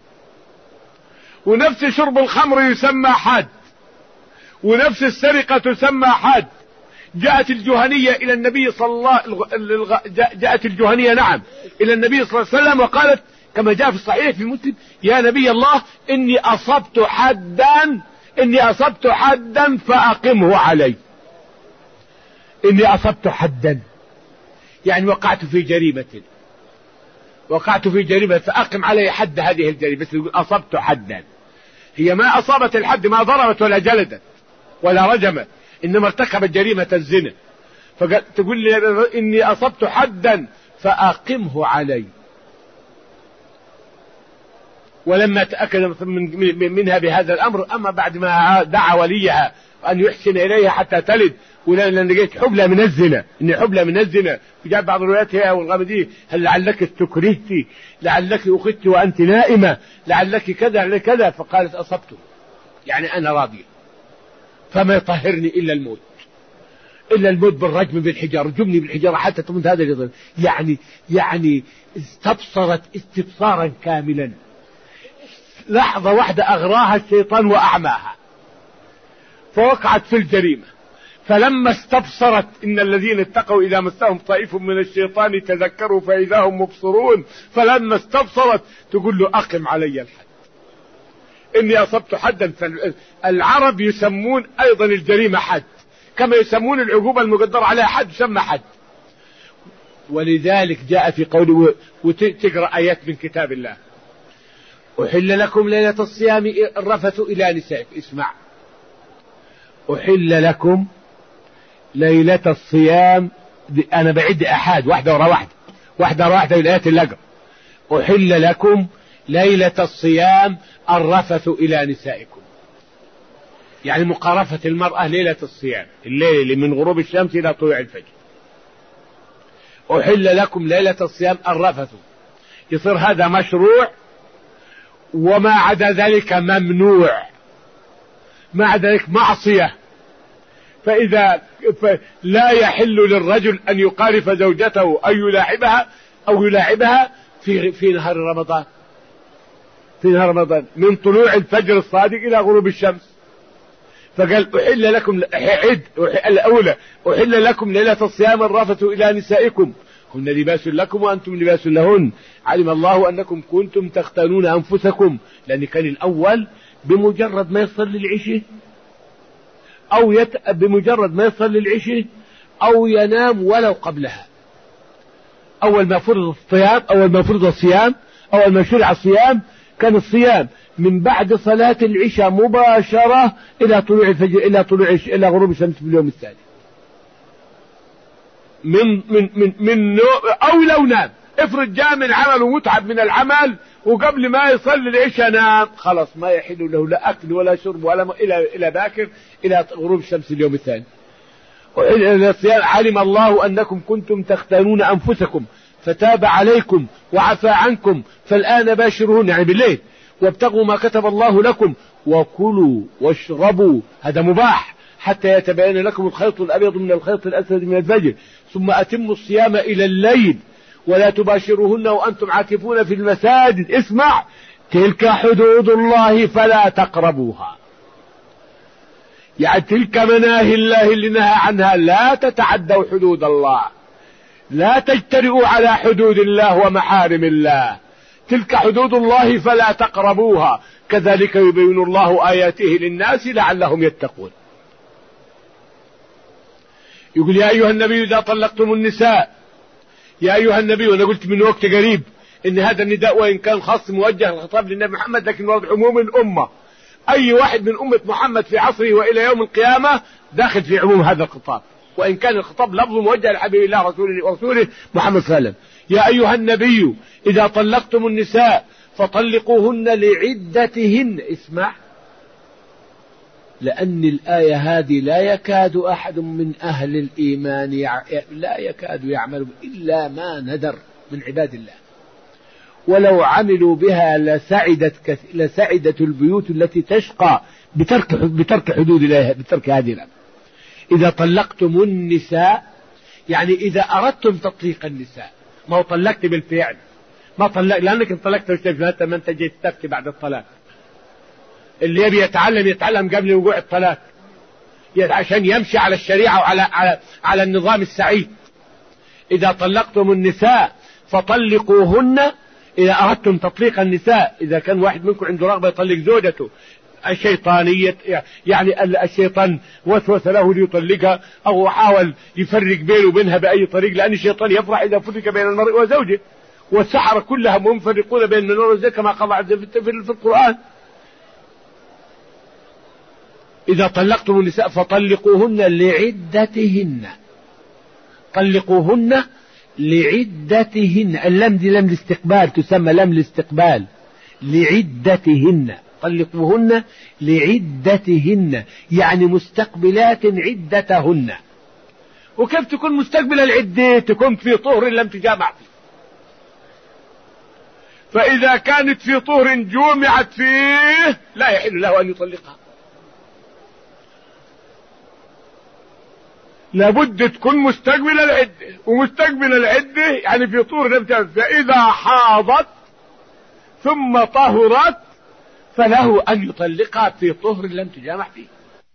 ونفس شرب الخمر يسمى حد. ونفس السرقة تسمى حد. جاءت الجهنية إلى النبي صلى الله جاءت الجهنية نعم إلى النبي صلى الله عليه وسلم وقالت كما جاء في الصحيح في مسلم: يا نبي الله إني أصبت حدا إني أصبت حدا فأقمه علي. إني أصبت حدا يعني وقعت في جريمة وقعت في جريمة فأقم علي حد هذه الجريمة. بس أصبت حدا، هي ما أصابت الحد، ما ضربت ولا جلدت ولا رجمت، إنما ارتكبت جريمة الزنا. فتقول لي إني أصبت حدا فأقمه علي. ولما تأكد منها بهذا الأمر، أما بعد ما دعا وليها أن يحسن إليها حتى تلد، ولأن لقيت حبلى من الزنا، إني حبلى من الزنا، وجاء بعض الروايات هي والغامدية: هل لعلك استكرهت، لعلك أخذت وأنت نائمة، لعلك كذا لعلك كذا. فقالت: أصبته، يعني أنا راضية، فما يطهرني إلا الموت، إلا الموت بالرجم بالحجارة، رجمني بالحجارة حتى تموت. هذا اللي يعني يعني استبصرت استبصارا كاملا. لحظة واحدة أغراها الشيطان وأعماها، فوقعت في الجريمة. فلما استبصرت إن الذين اتقوا إذا مسهم طائف من الشيطان تذكروا فإذا هم مبصرون، فلما استبصرت تقول له: أقم علي الحد، إني أصبت حدا. العرب يسمون أيضا الجريمة حد، كما يسمون العقوبة المقدرة عليها حد يسمى حد. ولذلك جاء في قوله، وتقرأ آيات من كتاب الله: أحل لكم ليلة الصيام الرفث إلى نسائكم. اسمع: أحل لكم ليلة الصيام. أنا بعد أحد واحدة ورا واحدة واحدة ورا واحدة بالآيات اللي أقرأ. أحل لكم ليلة الصيام الرفث إلى نسائكم، يعني مقارفة المرأة ليلة الصيام، الليل اللي من غروب الشمس إلى طلوع الفجر. أحل لكم ليلة الصيام الرفث، يصير هذا مشروع، وما عدا ذلك ممنوع، ما عدا ذلك معصية. فإذا لا يحل للرجل أن يقارف زوجته أو يلاعبها أو يلاعبها في في نهار رمضان، في نهار رمضان من طلوع الفجر الصادق إلى غروب الشمس. فقال: أحل لكم عد الأولى أحل لكم ليلة الصيام الرفث إلى نسائكم هن لباس لكم وأنتم لباس لهن علم الله أنكم كنتم تختانون أنفسكم. لأن كان الأول بمجرد ما يصلي العشاء أو يت... بمجرد ما يصلي العشاء أو ينام ولو قبلها، أول ما فرض الصيام أول ما فرض الصيام أول ما شرع الصيام كان الصيام من بعد صلاة العشاء مباشرة إلى طلوع الفجر إلى طلوع إلى غروب الشمس في اليوم الثاني. من من من من أو لو نام، افرض جاء من عمل ومتعب من العمل وقبل ما يصلي العشاء نام، خلاص ما يحل له لا أكل ولا شرب ولا م... إلى إلى باكر إلى غروب الشمس اليوم الثاني. علم الله أنكم كنتم تختانون أنفسكم فتاب عليكم وعفى عنكم فالآن باشرون، يعني بالليل، وابتغوا ما كتب الله لكم وكلوا واشربوا، هذا مباح، حتى يتبين لكم الخيط الأبيض من الخيط الأسود من الفجر، ثم أتموا الصيام إلى الليل ولا تباشروهن وأنتم عاكفون في المساجد. اسمع: تلك حدود الله فلا تقربوها، يعني تلك مناهي الله اللي نهى عنها، لا تتعدوا حدود الله، لا تجترئوا على حدود الله ومحارم الله، تلك حدود الله فلا تقربوها، كذلك يبين الله آياته للناس لعلهم يتقون. يقول: يا أيها النبي إذا طلقتم النساء، يا أيها النبي، وأنا قلت من وقت قريب إن هذا النداء وإن كان خاص موجه الخطاب للنبي محمد، لكن واضح عموم الأمة، أي واحد من أمة محمد في عصره وإلى يوم القيامة داخل في عموم هذا الخطاب، وإن كان الخطاب لفظ موجه لحبيب الله رسوله ورسوله محمد صلى الله عليه وسلم. يا أيها النبي إذا طلقتم النساء فطلقوهن لعدتهن. اسمع، لأن الآية هذه لا يكاد أحد من أهل الإيمان يع... لا يكاد يعمل إلا ما ندر من عباد الله، ولو عملوا بها لسعدت كث... لسعدت البيوت التي تشقى بترك بترك حدود الله، بترك هذه الأمر. إذا طلقتم النساء يعني إذا أردتم تطليق النساء، ما هو طلقت بالفعل، ما طلق لأنك ان طلقت بالفعل ما أنت جيت تبكي بعد الطلاق. اللي يبي يتعلم يتعلم قبل وقوع الطلاق، عشان يمشي على الشريعة وعلى على على النظام السعيد. إذا طلقتم النساء فطلقوهن إذا أردتم تطليق النساء. إذا كان واحد منكم عنده رغبة يطلق زوجته الشيطانية، يعني الشيطان وسوس له ليطلقها أو حاول يفرق بينه وبينها بأي طريق، لأن الشيطان يفرح إذا فرق بين المرء وزوجه، والسحرة كلها هم يفرقون بين المرء وزوجه كما قال عز وجل في القرآن. إذا طلقتم النساء فطلقوهن لعدتهن، طلقوهن لعدتهن. اللام دي لام الاستقبال، تسمى لام الاستقبال. لعدتهن، طلقوهن لعدتهن يعني مستقبلات عدتهن. وكيف تكون مستقبل العدة؟ تكون في طهر لم تجامع فيه. فإذا كانت في طهر جومعت فيه لا يحل له أن يطلقها، لابد تكون مستقبل العدة. ومستقبل العدة يعني في طهر لم تجامع. فإذا حاضت ثم طهرت فله أن يطلقها في طهر لم تجامع فيه.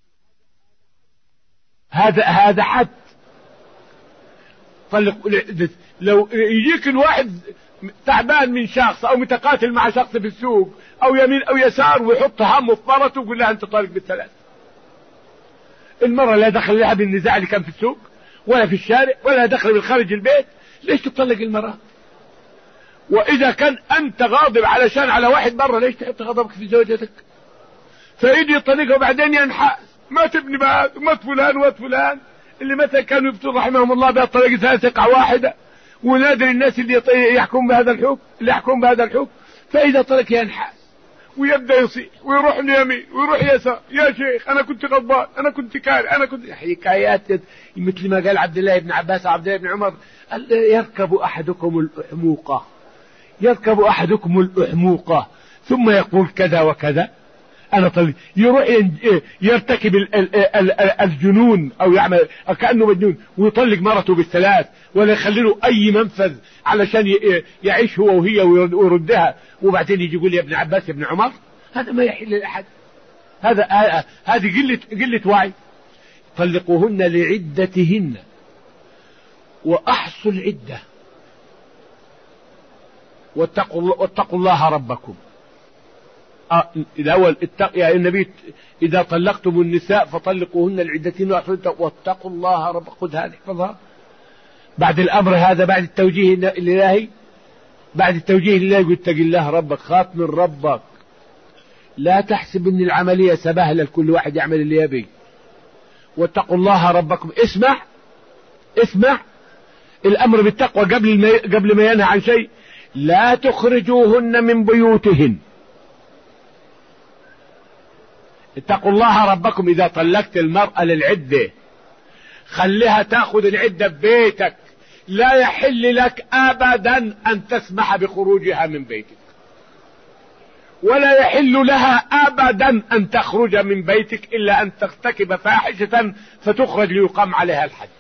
هذا هذا حد. طلق. لو يجيك الواحد تعبان من شخص أو متقاتل مع شخص في السوق أو يمين أو يسار ويحط همه في مرته ويقول لها أنت طالق بالثلاث، المرة لا دخل لها بالنزاع اللي كان في السوق ولا في الشارع ولا دخل بالخارج البيت، ليش تطلق المرأة؟ وإذا كان أنت غاضب علشان على واحد برا، ليش تحط غضبك في زوجتك؟ فيجي يطلقها وبعدين ينحاس، ما تبني بعد ومات فلان ومات فلان اللي مثلا كانوا يفتون رحمهم الله بالطلاق ثلاث تقع واحدة، ونادر الناس اللي يحكم بهذا الحكم اللي يحكم بهذا الحكم. فإذا طلق ينحاس ويبدأ يصيح ويروح اليمين ويروح يسار، يا شيخ أنا كنت غضبان، أنا كنت كاري، أنا كنت حكايات مثل ما قال عبد الله بن عباس عبد الله بن عمر: يركب أحدكم الأحموقة يركب أحدكم الأحموقة ثم يقول كذا وكذا، أنا طلق. يروح يرتكب الجنون أو يعمل كأنه مجنون ويطلق مرته بالثلاث ولا يخلي له أي منفذ علشان يعيش هو وهي ويردها، وبعدين يجي يقول يا ابن عباس يا ابن عمر. هذا ما يحل لأحد. هذا هذه قلة قلة وعي. طلقوهن لعدتهن وأحصوا العدة واتقوا, واتقوا الله ربكم. آه الأول اتق يا النبي إذا طلقتم النساء فطلقوهن لعدتهن واتقوا الله ربكم. خذ هذه احفظها بعد الأمر هذا، بعد التوجيه الإلهي، بعد التوجيه الإلهي يقول اتق الله ربك، خاف من ربك، لا تحسب ان العملية سبهلة لكل واحد يعمل اللي يبي. واتقوا الله ربكم. اسمع اسمع الأمر بالتقوى قبل ما قبل ما ينهى عن شيء. لا تخرجوهن من بيوتهن. اتقوا الله ربكم. إذا طلقت المرأة للعدة خليها تأخذ العدة في بيتك، لا يحل لك أبدا أن تسمح بخروجها من بيتك، ولا يحل لها أبدا أن تخرج من بيتك إلا أن ترتكب فاحشة فتخرج ليقام عليها الحد.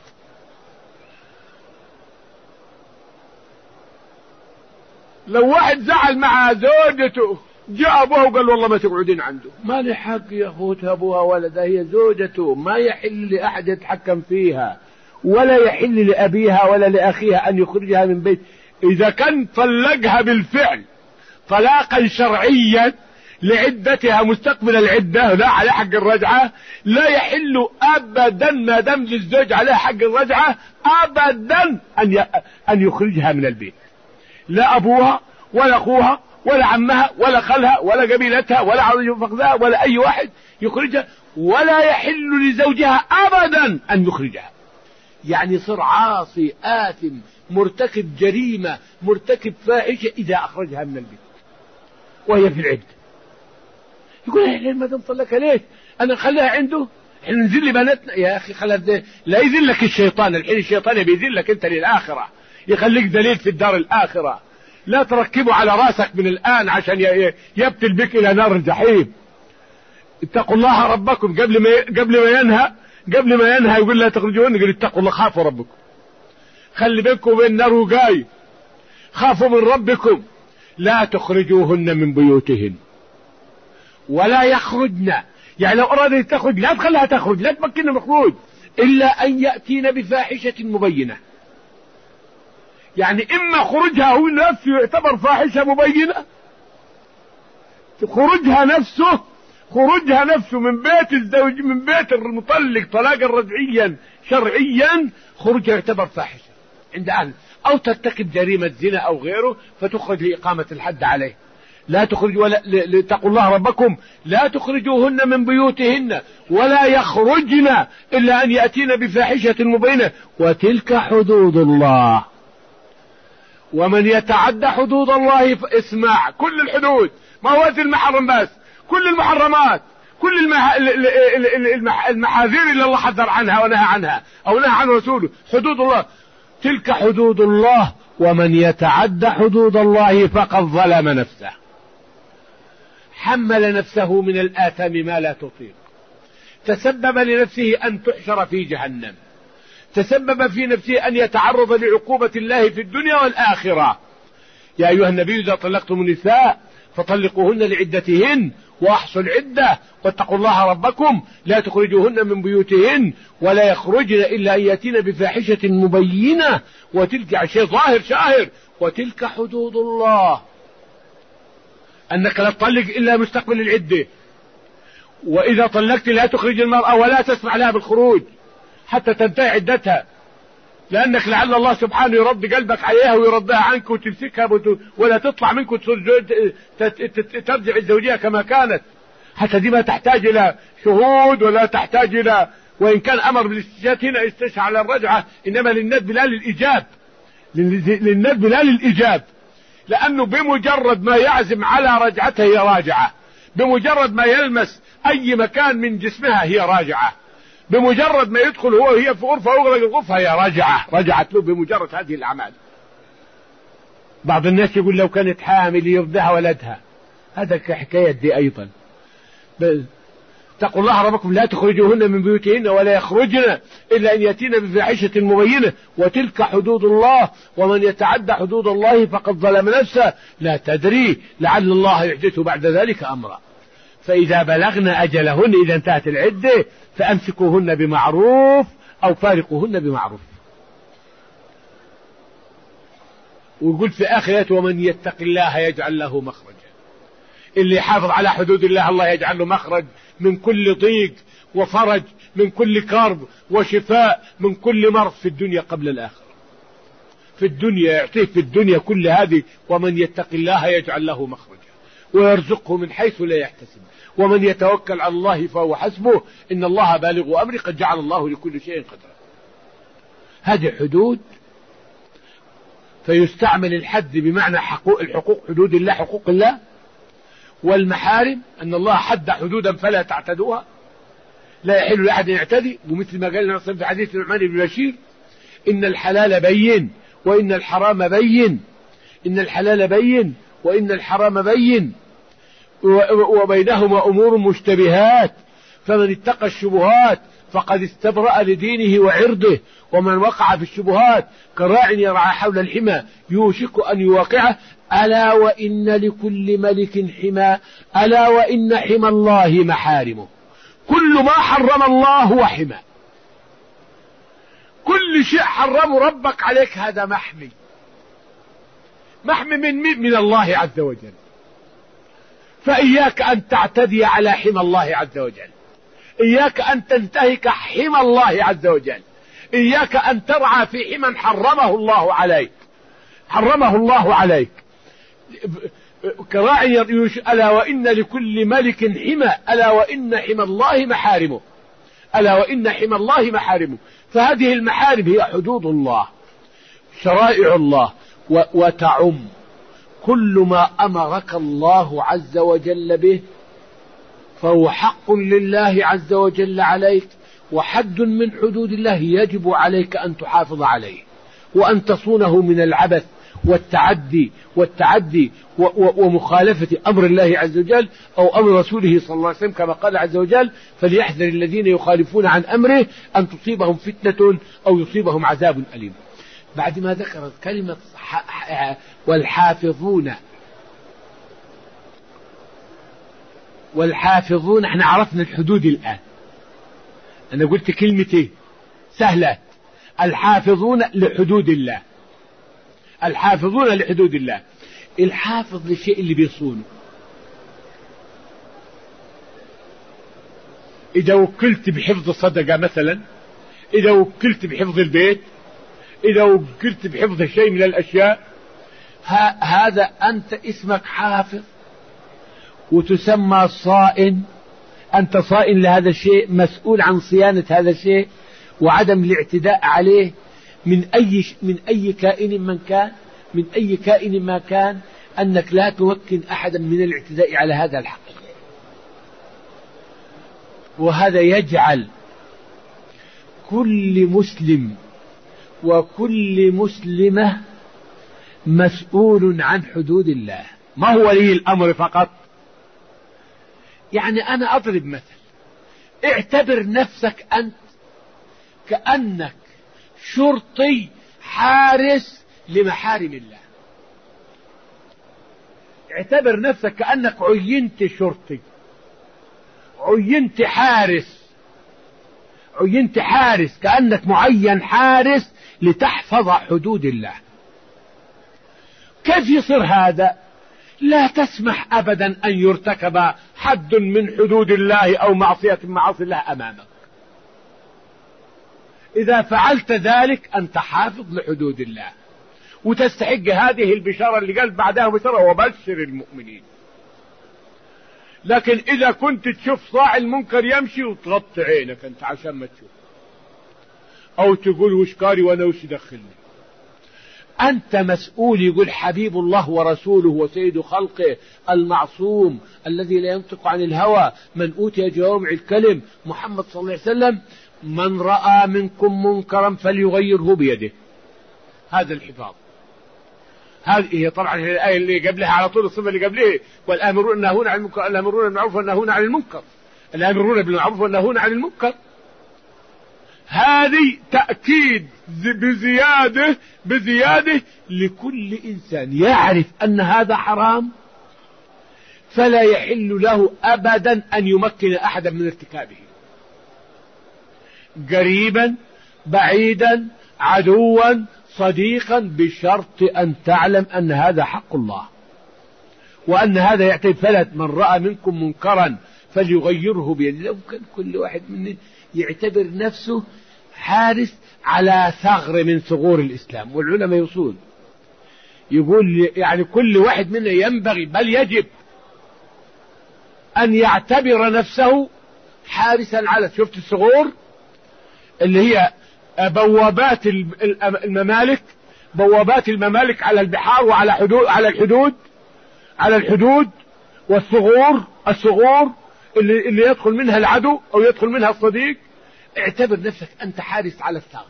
لو واحد زعل مع زوجته جاء أبوها وقال والله ما تقعدين عنده، ما لي حق ياخذها أبوها ولدها، هي زوجته، ما يحل لأحد يتحكم فيها، ولا يحل لأبيها ولا لأخيها أن يخرجها من بيت. إذا كان طلقها بالفعل طلاقا شرعيا لعدتها مستقبل العدة لا على حق الرجعة، لا يحل أبدا ما دام للزوج عليه حق الرجعة أبدا أن أن يخرجها من البيت، لا أبوها ولا أخوها ولا عمها ولا خالها ولا قبيلتها ولا عرج فقدها ولا أي واحد يخرجها، ولا يحل لزوجها أبدا أن يخرجها. يعني صر عاصي آثم مرتكب جريمة مرتكب فاحشة إذا أخرجها من البيت وهي في العدة. يقول إحنا ما نطلقها ليش؟ أنا خليها عنده، إحنا نذل بناتنا. يا أخي خلها، لا يذلك الشيطان، الحين الشيطان يبي يذلك أنت للآخرة، يخليك ذليل في الدار الآخرة. لا تركبه على راسك من الآن عشان يبتل بك إلى نار الجحيم. اتقوا الله ربكم. قبل ما قبل ما ينهى قبل ما ينهى يقول لا تخرجون، يقول اتقوا الله، خافوا ربكم، خلي بينكم وبين النار وقاي، خافوا من ربكم. لا تخرجوهن من بيوتهن ولا يخرجن، يعني لو أراد تخرج لا تخلها تخرج، لا تمكنها من الخروج إلا أن يأتين بفاحشة مبينة. يعني إما خروجها هو نفسه يعتبر فاحشة مبينة، خروجها نفسه خروجها نفسه من بيت الزوج من بيت المطلق طلاقا رجعيا شرعيا، خروجها يعتبر فاحشة عند أهل، أو ترتكب جريمة زنا أو غيره فتخرج لإقامة الحد عليه. لا تخرج ولا لتقوا الله ربكم لا تخرجوهن من بيوتهن ولا يخرجن إلا أن يأتين بفاحشة مبينة وتلك حدود الله ومن يتعدى حدود الله اسمع كل الحدود، ما هو المحرم بس، كل المحرمات، كل المح... المح... المحاذير اللي الله حذر عنها ونهى عنها أو نهى عن رسوله، حدود الله تلك حدود الله ومن يتعدى حدود الله فقد ظلم نفسه، حمل نفسه من الآثام ما لا تطيق، تسبب لنفسه أن تحشر في جهنم، تسبب في نفسه أن يتعرض لعقوبة الله في الدنيا والآخرة. يا أيها النبي إذا طلقتم النساء فطلقوهن لعدتهن وأحصوا العدة واتقوا الله ربكم لا تخرجوهن من بيوتهن ولا يخرجن إلا أن يأتين بفاحشة مبينة وتلك شيء ظاهر شاهر وتلك حدود الله، أنك لا تطلق إلا مستقبل العدة، وإذا طلقت لا تخرج المرأة ولا تسمح لها بالخروج حتى تنتهي عدتها، لأنك لعل الله سبحانه يرد قلبك عليها ويردها عنك وتمسكها ولا تطلع منك ترجع الزوجية كما كانت، حتى دي ما تحتاج إلى شهود ولا تحتاج إلى، وإن كان أمر بالاستشهاد هنا استشهد على الرجعة، إنما للندب لا للإيجاب، للندب لا للإيجاب، لأنه بمجرد ما يعزم على رجعته هي راجعة، بمجرد ما يلمس أي مكان من جسمها هي راجعة، بمجرد ما يدخل هو وهي في غرفة ويغلق الغرفة هي راجعة، رجعت له بمجرد هذه الأعمال. بعض الناس يقول لو كانت حامل يرضعها ولدها، هذا كحكاية دي أيضا. اتقوا الله ربكم لا تخرجوهن من بيوتهن ولا يخرجن إلا أن يأتين بفاحشة مبينة وتلك حدود الله ومن يتعدى حدود الله فقد ظلم نفسه لا تدري لعل الله يحدث بعد ذلك أمرا. فإذا بلغن أجلهن إذا انتهت العدة فأمسكوهن بمعروف أو فارقوهن بمعروف. ويقول في آخرته ومن يتق الله يجعل له مخرجا، اللي يحافظ على حدود الله الله يجعل له مخرج من كل ضيق وفرج، من كل كرب وشفاء من كل مرض في الدنيا قبل الآخرة. في الدنيا يعطيه في الدنيا كل هذه، ومن يتق الله يجعل له مخرجا ويرزقه من حيث لا يحتسب ومن يتوكل على الله فهو حسبه إن الله بالغ أمره قد جعل الله لكل شيء قدرا. هذه حدود، فيستعمل الحد بمعنى حقوق الحقوق حدود الله حقوق الله، والمحارم أن الله حد حدودا فلا تعتدوها، لا يحل لأحد أن يعتدي. ومثل ما قال لنا في حديث النعمان بن بشير إن الحلال بين وإن الحرام بين، إن الحلال بين وإن الحرام بين وبينهما أمور مشتبهات فمن اتقى الشبهات فقد استبرأ لدينه وعرضه ومن وقع في الشبهات كراع يرعى حول الحمى يوشك أن يواقعه ألا وإن لكل ملك حمى ألا وإن حمى الله محارمه. كل ما حرم الله وحمى، كل شيء حرمه ربك عليك هذا محمي، محمي من من, من الله عز وجل. فإياك أن تعتدي على حمى الله عز وجل، إياك أن تنتهك حمى الله عز وجل، إياك أن ترعى في حمى حرمه الله عليك، حرمه الله عليك. كراعي ألا وإن لكل ملك حمى ألا وإن حمى الله محارمه، ألا وإن حمى الله محارمه. فهذه المحارم هي حدود الله شرائع الله، وتعم كل ما أمرك الله عز وجل به فهو حق لله عز وجل عليك وحد من حدود الله يجب عليك أن تحافظ عليه وأن تصونه من العبث والتعدي والتعدي ومخالفة أمر الله عز وجل أو أمر رسوله صلى الله عليه وسلم كما قال عز وجل فليحذر الذين يخالفون عن أمره أن تصيبهم فتنة أو يصيبهم عذاب أليم. بعد ما ذكرت كلمة والحافظون والحافظون، احنا عرفنا الحدود الآن. أنا قلت كلمتين سهلات: الحافظون لحدود الله، الحافظون لحدود الله. الحافظ للشيء اللي بيصونه. إذا وكلت بحفظ الصدقة مثلا، إذا وكلت بحفظ البيت، إذا وكلت بحفظ شيء من الأشياء، هذا أنت اسمك حافظ وتسمى صائن. أنت صائن لهذا الشيء، مسؤول عن صيانة هذا الشيء وعدم الاعتداء عليه من أي من أي كائن من كان، من أي كائن ما كان، أنك لا تمكن أحدا من الاعتداء على هذا الحق. وهذا يجعل كل مسلم وكل مسلمة مسؤول عن حدود الله، ما هو ولي الأمر فقط. يعني أنا أضرب مثل: اعتبر نفسك أنت كأنك شرطي حارس لمحارم الله. اعتبر نفسك كأنك عينت شرطي، عينت حارس، عينت حارس، كأنك معين حارس لتحفظ حدود الله. كيف يصير هذا؟ لا تسمح أبدا أن يرتكب حد من حدود الله أو معصية من معاصي الله أمامك. إذا فعلت ذلك أنت حافظ لحدود الله وتستحق هذه البشارة اللي قال بعدها بشارة: وبشر المؤمنين. لكن إذا كنت تشوف صاع المنكر يمشي وتغطي عينك أنت عشان ما تشوف، أو تقول وش كاري وأنا وش دخلني، أنت مسؤول. يقول حبيب الله ورسوله وسيد خلقه المعصوم الذي لا ينطق عن الهوى من أوتي جوامع الكلم محمد صلى الله عليه وسلم: من رأى منكم منكرا فليغيره بيده. هذا الحفاظ. هذه هي طبعا هي الآية اللي قبلها على طول، الصفة اللي قبلها: والآمرون الناهون عن المنكر، الآمرون بالمعروف والناهون عن المنكر، الآمرون بالمعروف والناهون عن المنكر. هذه تأكيد بزيادة بزيادة لكل إنسان يعرف أن هذا حرام، فلا يحل له أبدا أن يمكن أحدا من ارتكابه، قريبا بعيدا عدوا صديقا، بشرط أن تعلم أن هذا حق الله وأن هذا يعتبر. فلت من رأى منكم منكرا فليغيره بيده. لو كان كل واحد منا يعتبر نفسه حارس على ثغر من ثغور الإسلام. والعلماء يوصون يقول يعني كل واحد منا ينبغي بل يجب أن يعتبر نفسه حارسا على، شفت الثغور اللي هي بوابات الممالك، بوابات الممالك على البحار وعلى حدود، على الحدود، على الحدود والثغور، الثغور اللي, اللي يدخل منها العدو أو يدخل منها الصديق. اعتبر نفسك أنت حارس على الثغر،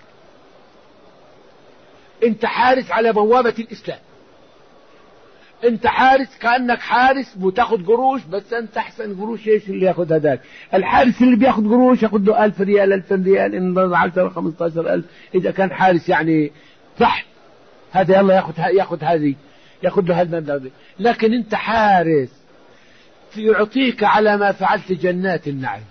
أنت حارس على بوابة الإسلام، أنت حارس كأنك حارس بتاخد قروش، بس أنت أحسن قروش إيش اللي ياخد هذاك؟ الحارس اللي بياخد قروش ياخد له ألف ريال، ألفين ريال، إن عشرة خمسة ألف إذا كان حارس يعني صح، هذا يلا ياخد ياخد هذه، ياخد له هذا. لكن أنت حارس يعطيك على ما فعلت جنات النعيم،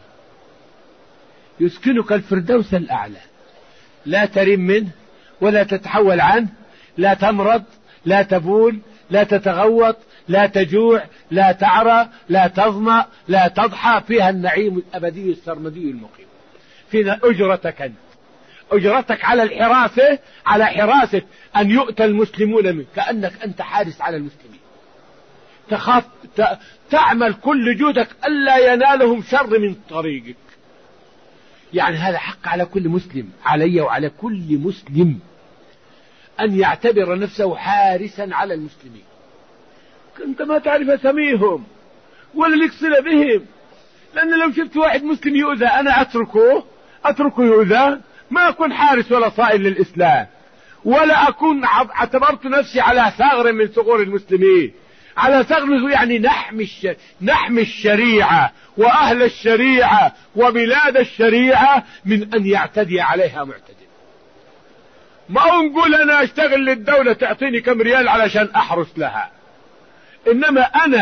يسكنك الفردوس الأعلى، لا ترم منه ولا تتحول عنه، لا تمرض، لا تبول، لا تتغوط، لا تجوع، لا تعرى، لا تظمأ، لا تضحى. فيها النعيم الأبدي السرمدي المقيم. فينا أجرتك أنت، أجرتك على الحراسة، على حراسة أن يؤتى المسلمون منك، كأنك أنت حارس على المسلمين، تخاف تعمل كل جهدك ألا ينالهم شر من طريقك. يعني هذا حق على كل مسلم، علي وعلى كل مسلم، أن يعتبر نفسه حارسا على المسلمين. أنت ما تعرف أسميهم ولا لك صلة بهم، لأن لو شفت واحد مسلم يؤذى أنا أتركه أتركه يؤذى، ما أكون حارس ولا صائل للإسلام، ولا أكون اعتبرت نفسي على ثغر من ثغور المسلمين، على ثغر يعني نحمي الش... نحمي الشريعة وأهل الشريعة وبلاد الشريعة من أن يعتدي عليها معتدي. ما نقول أنا أشتغل للدولة تعطيني كم ريال علشان أحرس لها، إنما أنا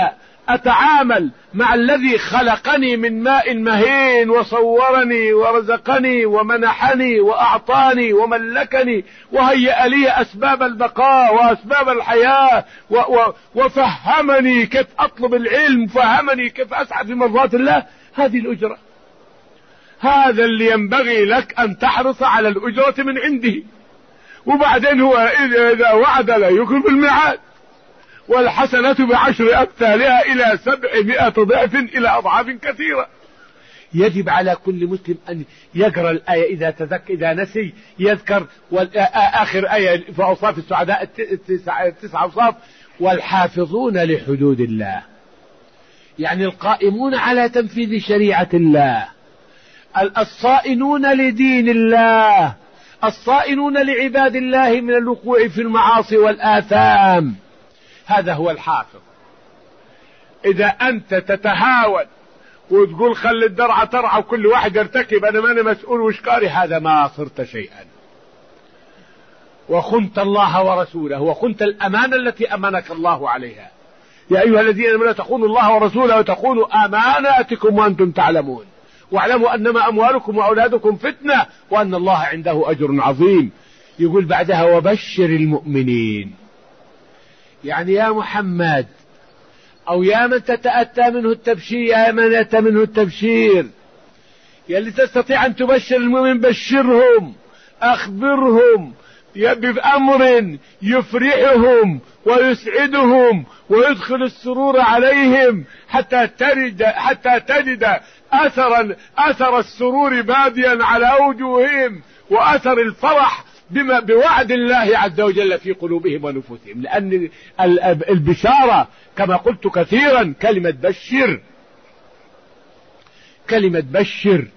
أتعامل مع الذي خلقني من ماء مهين وصورني ورزقني ومنحني وأعطاني وملكني وهيأ لي أسباب البقاء وأسباب الحياة و و وفهمني كيف أطلب العلم، فهمني كيف أسعد بمرضات الله. هذه الأجرة، هذا اللي ينبغي لك أن تحرص على الأجرة من عنده. وبعدين هو إذا وعد لا يخلف الميعاد، والحسنة بعشر أمثالها إلى سبعمائة ضعف إلى أضعاف كثيرة. يجب على كل مسلم أن يقرأ الآية إذا تذكر، إذا نسي يذكر. آخر آية في أوصاف السعداء التسع أوصاف: والحافظون لحدود الله، يعني القائمون على تنفيذ شريعة الله، الصائنون لدين الله، الصائنون لعباد الله من الوقوع في المعاصي والآثام. هذا هو الحافظ. إذا أنت تتهاون وتقول خل الدرعة ترعى وكل واحد يرتكب، أنا ماني مسؤول وشكاري، هذا ما صرت شيئا، وخنت الله ورسوله، وخنت الأمانة التي أمنك الله عليها. يا أيها الذين آمنوا لا تخونوا الله ورسوله وتخونوا أماناتكم وأنتم تعلمون، واعلموا أنما أموالكم وأولادكم فتنة وأن الله عنده أجر عظيم. يقول بعدها: وبشر المؤمنين، يعني يا محمد أو يا من تتأتى منه التبشير، يا من يأتى منه التبشير، يا اللي تستطيع أن تبشر المؤمن، بشرهم، أخبرهم بأمر يفرحهم ويسعدهم ويدخل السرور عليهم، حتى تجد حتى تجد أثرا أثر السرور باديا على وجوههم، وأثر الفرح بما بوعد الله عز وجل في قلوبهم ونفوسهم. لأن البشارة كما قلت كثيرا كلمة بشر، كلمة بشر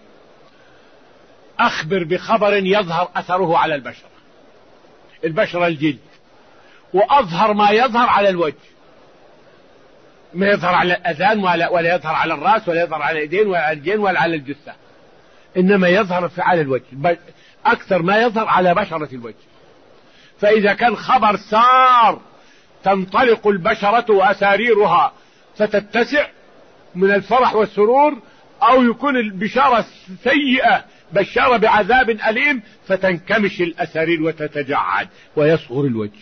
أخبر بخبر يظهر أثره على البشرة، البشرة الجلد، وأظهر ما يظهر على الوجه، ما يظهر على الأذان ولا, ولا يظهر على الرأس ولا يظهر على اليدين ولا على الجين ولا على الجثة، إنما يظهر على الوجه أكثر ما يظهر على بشرة الوجه. فإذا كان خبر سار تنطلق البشرة وأساريرها فتتسع من الفرح والسرور، أو يكون البشارة سيئة بشارة بعذاب أليم فتنكمش الأسارير وتتجعد ويصغر الوجه.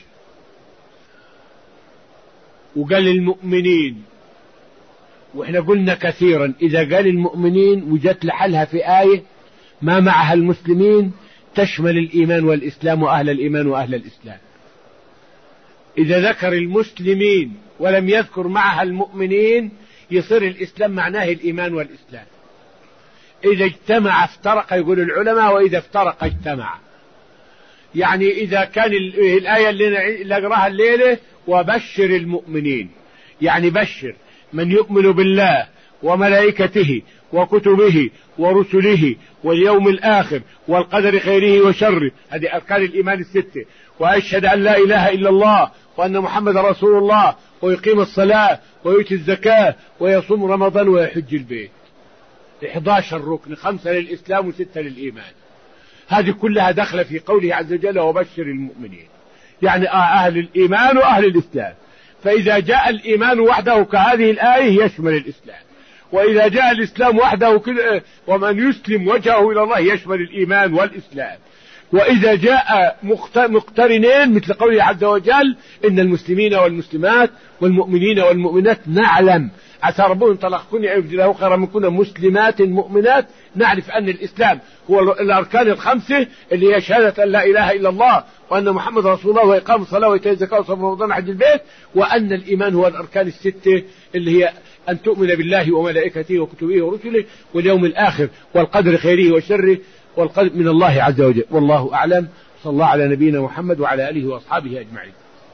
وقال المؤمنين، وإحنا قلنا كثيرا إذا قال المؤمنين وجت لحلها في آية ما معها المسلمين تشمل الإيمان والإسلام وأهل الإيمان وأهل الإسلام. إذا ذكر المسلمين ولم يذكر معها المؤمنين يصير الإسلام معناه الإيمان والإسلام. إذا اجتمع افترق يقول العلماء، وإذا افترق اجتمع. يعني إذا كان الآية اللي نقراها الليلة وبشر المؤمنين، يعني بشر من يؤمن بالله وملائكته وكتبه ورسله واليوم الآخر والقدر خيره وشره، هذه أركان الإيمان الستة. وأشهد أن لا إله إلا الله وأن محمد رسول الله، ويقيم الصلاة ويؤتي الزكاة ويصوم رمضان ويحج البيت. إحدى عشر ركن، خمسة للإسلام وستة للإيمان. هذه كلها دخل في قوله عز وجل وبشر المؤمنين، يعني أهل الإيمان وأهل الإسلام. فإذا جاء الإيمان وحده كهذه الآية يشمل الإسلام، وإذا جاء الإسلام وحده ومن يسلم وجهه إلى الله يشمل الإيمان والإسلام. وإذا جاء مقترنين مثل قوله عز وجل إن المسلمين والمسلمات والمؤمنين والمؤمنات نعلم عسى ربهم طلقكن يبدله خيرا منكن مسلمات مؤمنات، نعرف أن الإسلام هو الأركان الخمسة اللي هي شهادة أن لا إله إلا الله وأن محمد رسول الله وإقام الصلاة وإيتاء الزكاة وصوم رمضان وحج البيت، وأن الإيمان هو الأركان الستة اللي هي أن تؤمن بالله وملائكته وكتبه ورسله واليوم الآخر والقدر خيره وشره والقدر من الله عز وجل. والله أعلم. صلى الله على نبينا محمد وعلى آله وأصحابه أجمعين.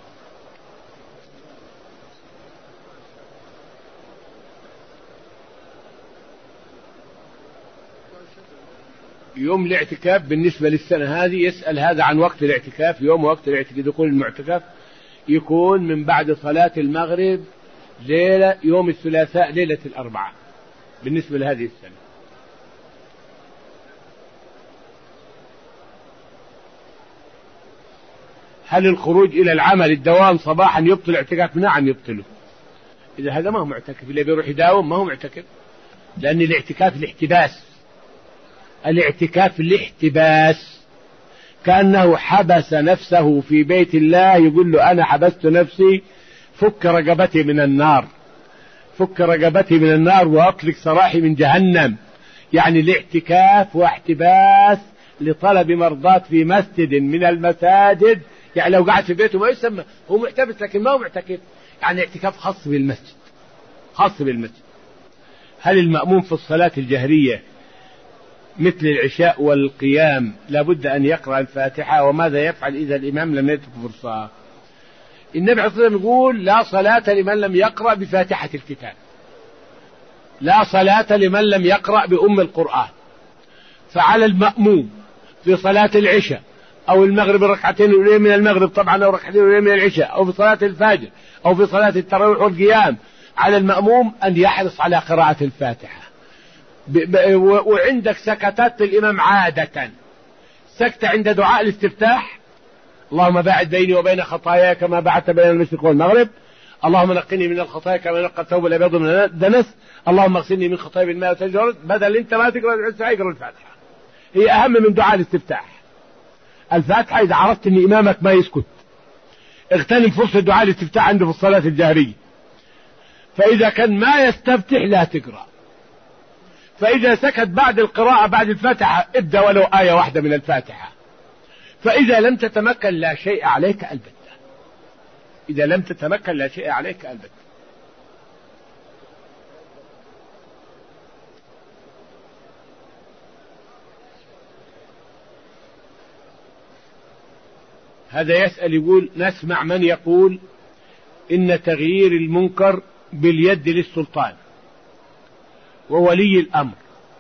يوم الاعتكاف بالنسبة للسنة هذه يسأل هذا عن وقت الاعتكاف. يوم وقت الاعتكاف دخول المعتكف يكون من بعد صلاة المغرب ليلة يوم الثلاثاء ليلة الأربعاء بالنسبة لهذه السنة. هل الخروج إلى العمل الدوام صباحا يبطل الاعتكاف؟ نعم يبطله. إذا هذا ما هو معتكف، اللي بيروح يداوم ما هو معتكف، لأن الاعتكاف الاحتباس، الاعتكاف الاحتباس كأنه حبس نفسه في بيت الله، يقول له أنا حبست نفسي، فك رقبتي من النار، فك رقبتي من النار وأطلق سراحي من جهنم. يعني الاعتكاف واحتباس لطلب مرضات في مسجد من المساجد. يعني لو قاعد في بيته ما يسمى هو محتبس، لكن ما هو معتكف، يعني اعتكاف خاص بالمسجد، خاص بالمسجد. هل المأموم في الصلاة الجهرية مثل العشاء والقيام لابد أن يقرأ الفاتحة؟ وماذا يفعل إذا الإمام لم يترك فرصة؟ النبي عليه الصلاة والسلام يقول لا صلاة لمن لم يقرأ بفاتحة الكتاب، لا صلاة لمن لم يقرأ بأم القرآن. فعلى المأموم في صلاة العشاء أو المغرب الركعتين الأولى من المغرب طبعا، أو ركعتين الأولى من العشاء، أو في صلاة الفجر، أو في صلاة التراويح والقيام، على المأموم أن يحرص على قراءة الفاتحة. وعندك سكتات الإمام عادة، سكتة عند دعاء الاستفتاح: اللهم باعد بيني وبين خطاياي كما بعدت بين المشرق والمغرب، اللهم نقني من الخطايا كما ينقى الثوب الأبيض من الدنس، اللهم اغسلني من خطاياي بالماء والثلج. بدل انت ما تقرا العشاء يقرا الفاتحة، هي أهم من دعاء الاستفتاح. الفاتحة إذا عرفت أن إمامك ما يسكت، اغتنم فرصة دعاء الاستفتاح عنده في الصلاة الجهرية. فإذا كان ما يستفتح لا تقرأ، فإذا سكت بعد القراءة بعد الفاتحة ابدأ ولو آية واحدة من الفاتحة. فإذا لم تتمكن لا شيء عليك البتة، إذا لم تتمكن لا شيء عليك البتة. هذا يسأل يقول: نسمع من يقول إن تغيير المنكر باليد للسلطان وولي الأمر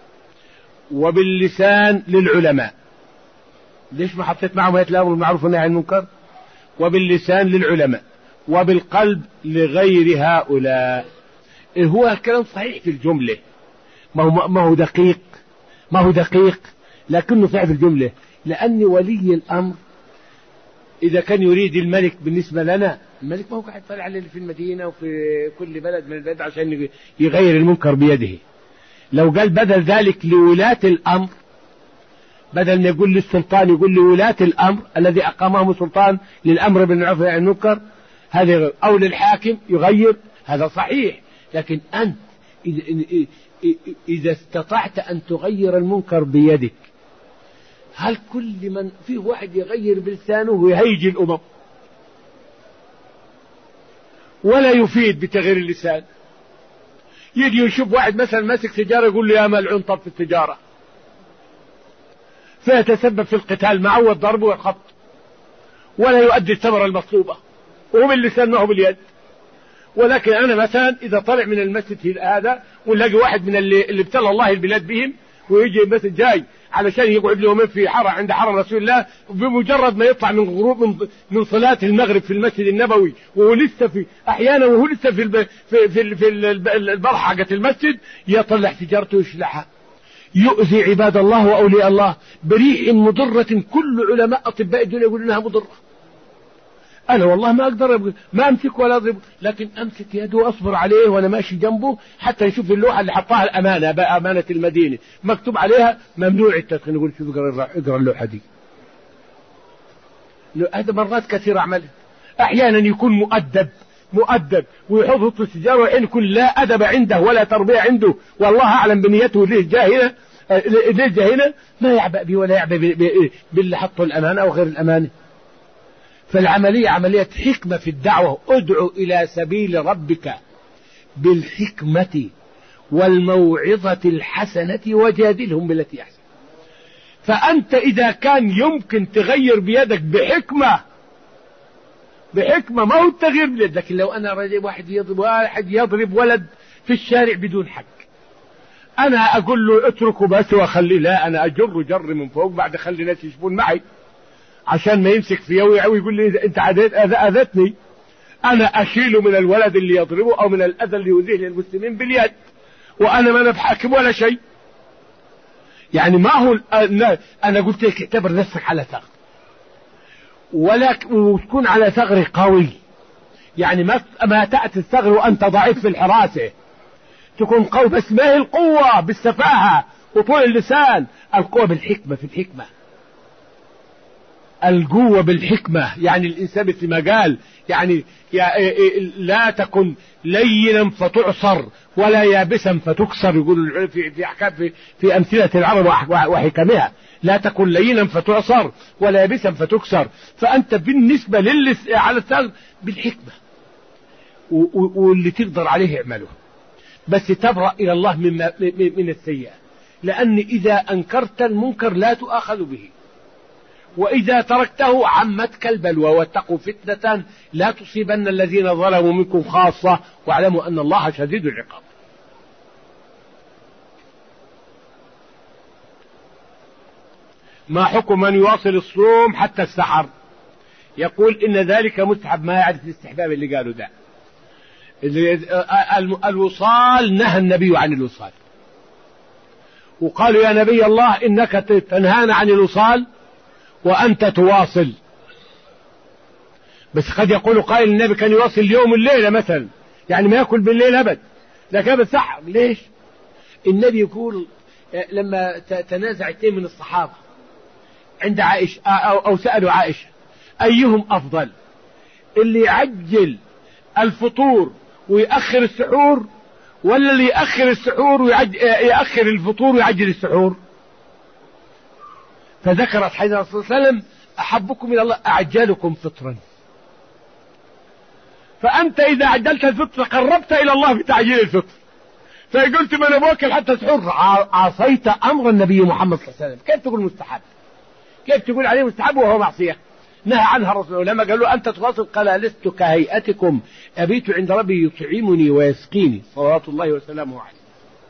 وباللسان للعلماء. ليش ما حطيت معهم آية الأمر بالمعروف والنهي عن المنكر؟ وباللسان للعلماء وبالقلب لغير هؤلاء. هو الكلام صحيح في الجملة، ما هو ما هو دقيق، ما هو دقيق لكنه صحيح في الجملة. لأن ولي الأمر إذا كان يريد الملك، بالنسبة لنا الملك ما هو قاعد يطلع على اللي في المدينة وفي كل بلد من البلاد عشان يغير المنكر بيده. لو قال بدل ذلك لولاة الأمر، بدل ما يقول للسلطان يقول لولاة الأمر الذي أقامهم سلطان للأمر بالمعروف والنهي عن المنكر، هذا أو للحاكم يغير، هذا صحيح. لكن أنت إذا استطعت أن تغير المنكر بيدك، هل كل من فيه واحد يغير بلسانه ويهيج الأمم؟ ولا يفيد بتغيير اللسان. يجي يشوف واحد مثلا ماسك سيجارة يقول له يا ملعون طب في التجارة، فيتسبب في القتال معه والضرب والخط، ولا يؤدي الثمرة المطلوبة، وهو باللسان ما هو باليد. ولكن أنا مثلا إذا طلع من المسجد هذا ونلاقي واحد من اللي, اللي ابتلى الله البلاد بهم، ويجي المسجد جاي علشان يقعد له يومين في حرم عند حرم رسول الله، بمجرد ما يطلع من غروب من, من صلاة المغرب في المسجد النبوي، وهو لسه في أحيانا وهو لسه في الب في في, في البرحة حقت المسجد، يطلع سيجارته ويشلعها، يؤذي عباد الله وأولياء الله بريح مضرة. كل علماء أطباء الدنيا يقولون إنها مضرة. أنا والله ما أقدر ما أمسك ولا أضرب، لكن أمسك يده وأصبر عليه وأنا ماشي جنبه حتى يشوف اللوحة اللي حطها الأمانة بقى، أمانة المدينة، مكتوب عليها ممنوع التدخين. يقول شوف اقرأ اقرأ اللوحة دي. هذا مرات كثيرة أعملها. أحيانا يكون مؤدب مؤدب ويحط السجارة، وإن يكون لا أدب عنده ولا تربية عنده، والله أعلم بنيته ليه جاهلة، ليه جاهلة، ما يعبأ به ولا يعبأ باللي حطه الأمانة أو غير الأمانة. فالعملية عملية حكمة في الدعوة. ادعو إلى سبيل ربك بالحكمة والموعظة الحسنة وجادلهم بالتي أحسن. فأنت إذا كان يمكن تغير بيدك بحكمة بحكمة ما هو التغيير بيدك. لكن لو أنا رجل واحد يضرب واحد يضرب ولد في الشارع بدون حق، أنا أقول له اتركه بس وأخليه؟ لا، أنا أجر جر من فوق بعد أخلي الناس يشوفون معي عشان ما يمسك في يوي ويقول لي أنت عديت أذتني. أنا أشيله من الولد اللي يضربه أو من الأذى اللي يؤذيه للمسلمين باليد، وأنا ما نبحاكم ولا شيء. يعني ما هو أنا قلت لك اعتبر نفسك على ثغر، ولكن وتكون على ثغر قوي. يعني ما ما تأتي تستغل وأنت ضعيف في الحراسة، تكون قوي، بس ما هي القوة بالسفاهة وطول اللسان، القوة بالحكمة، في الحكمة القوة بالحكمة. يعني الإنسان مثل ما قال يعني لا تكن لينا فتعصر ولا يابسا فتكسر، يقول في في أحكام في, في أمثلة العرب وحكمها، لا تكن لينا فتعصر ولا يابسا فتكسر. فأنت بالنسبة للس على الثاني بالحكمة، واللي تقدر عليه اعمله، بس تبرأ إلى الله من من السيئة، لأن إذا أنكرت المنكر لا تؤاخذ به، وإذا تركته عمتك البلوى. واتقوا فتنة لا تصيبن الذين ظلموا منكم خاصة واعلموا أن الله شديد العقاب. ما حكم من يواصل الصوم حتى السحر؟ يقول إن ذلك مستحب، ما يعرف الاستحباب اللي قالوا ده. الوصال نهى النبي عن الوصال، وقالوا يا نبي الله إنك تنهانا عن الوصال وأنت تواصل. بس قد يقول قائل النبي كان يواصل اليوم والليلة مثلا، يعني ما يأكل بالليل أبد، لكن بالسحر ليش؟ النبي يقول لما تنازع اثنين من الصحابة عند عائشة أو, أو سألوا عائشة أيهم أفضل، اللي يعجل الفطور ويأخر السحور، ولا اللي يأخر السحور ويأخر الفطور ويعجل السحور؟ فذكرت حديث الرسول صلى الله عليه وسلم أحبكم إلى الله أعجلكم فطرا. فأنت إذا عجلت الفطر قربت إلى الله بتعجيل الفطر، فقلت من أبوكل حتى سحور، عصيت أمر النبي محمد صلى الله عليه وسلم. كيف تقول مستحب؟ كيف تقول عليه مستحب وهو معصية؟ نهى عنها الرسول. لما قالوا أنت تواصل قال لست كهيئتكم أبيت عند ربي يطعمني ويسقيني صلوات الله وسلامه عليه.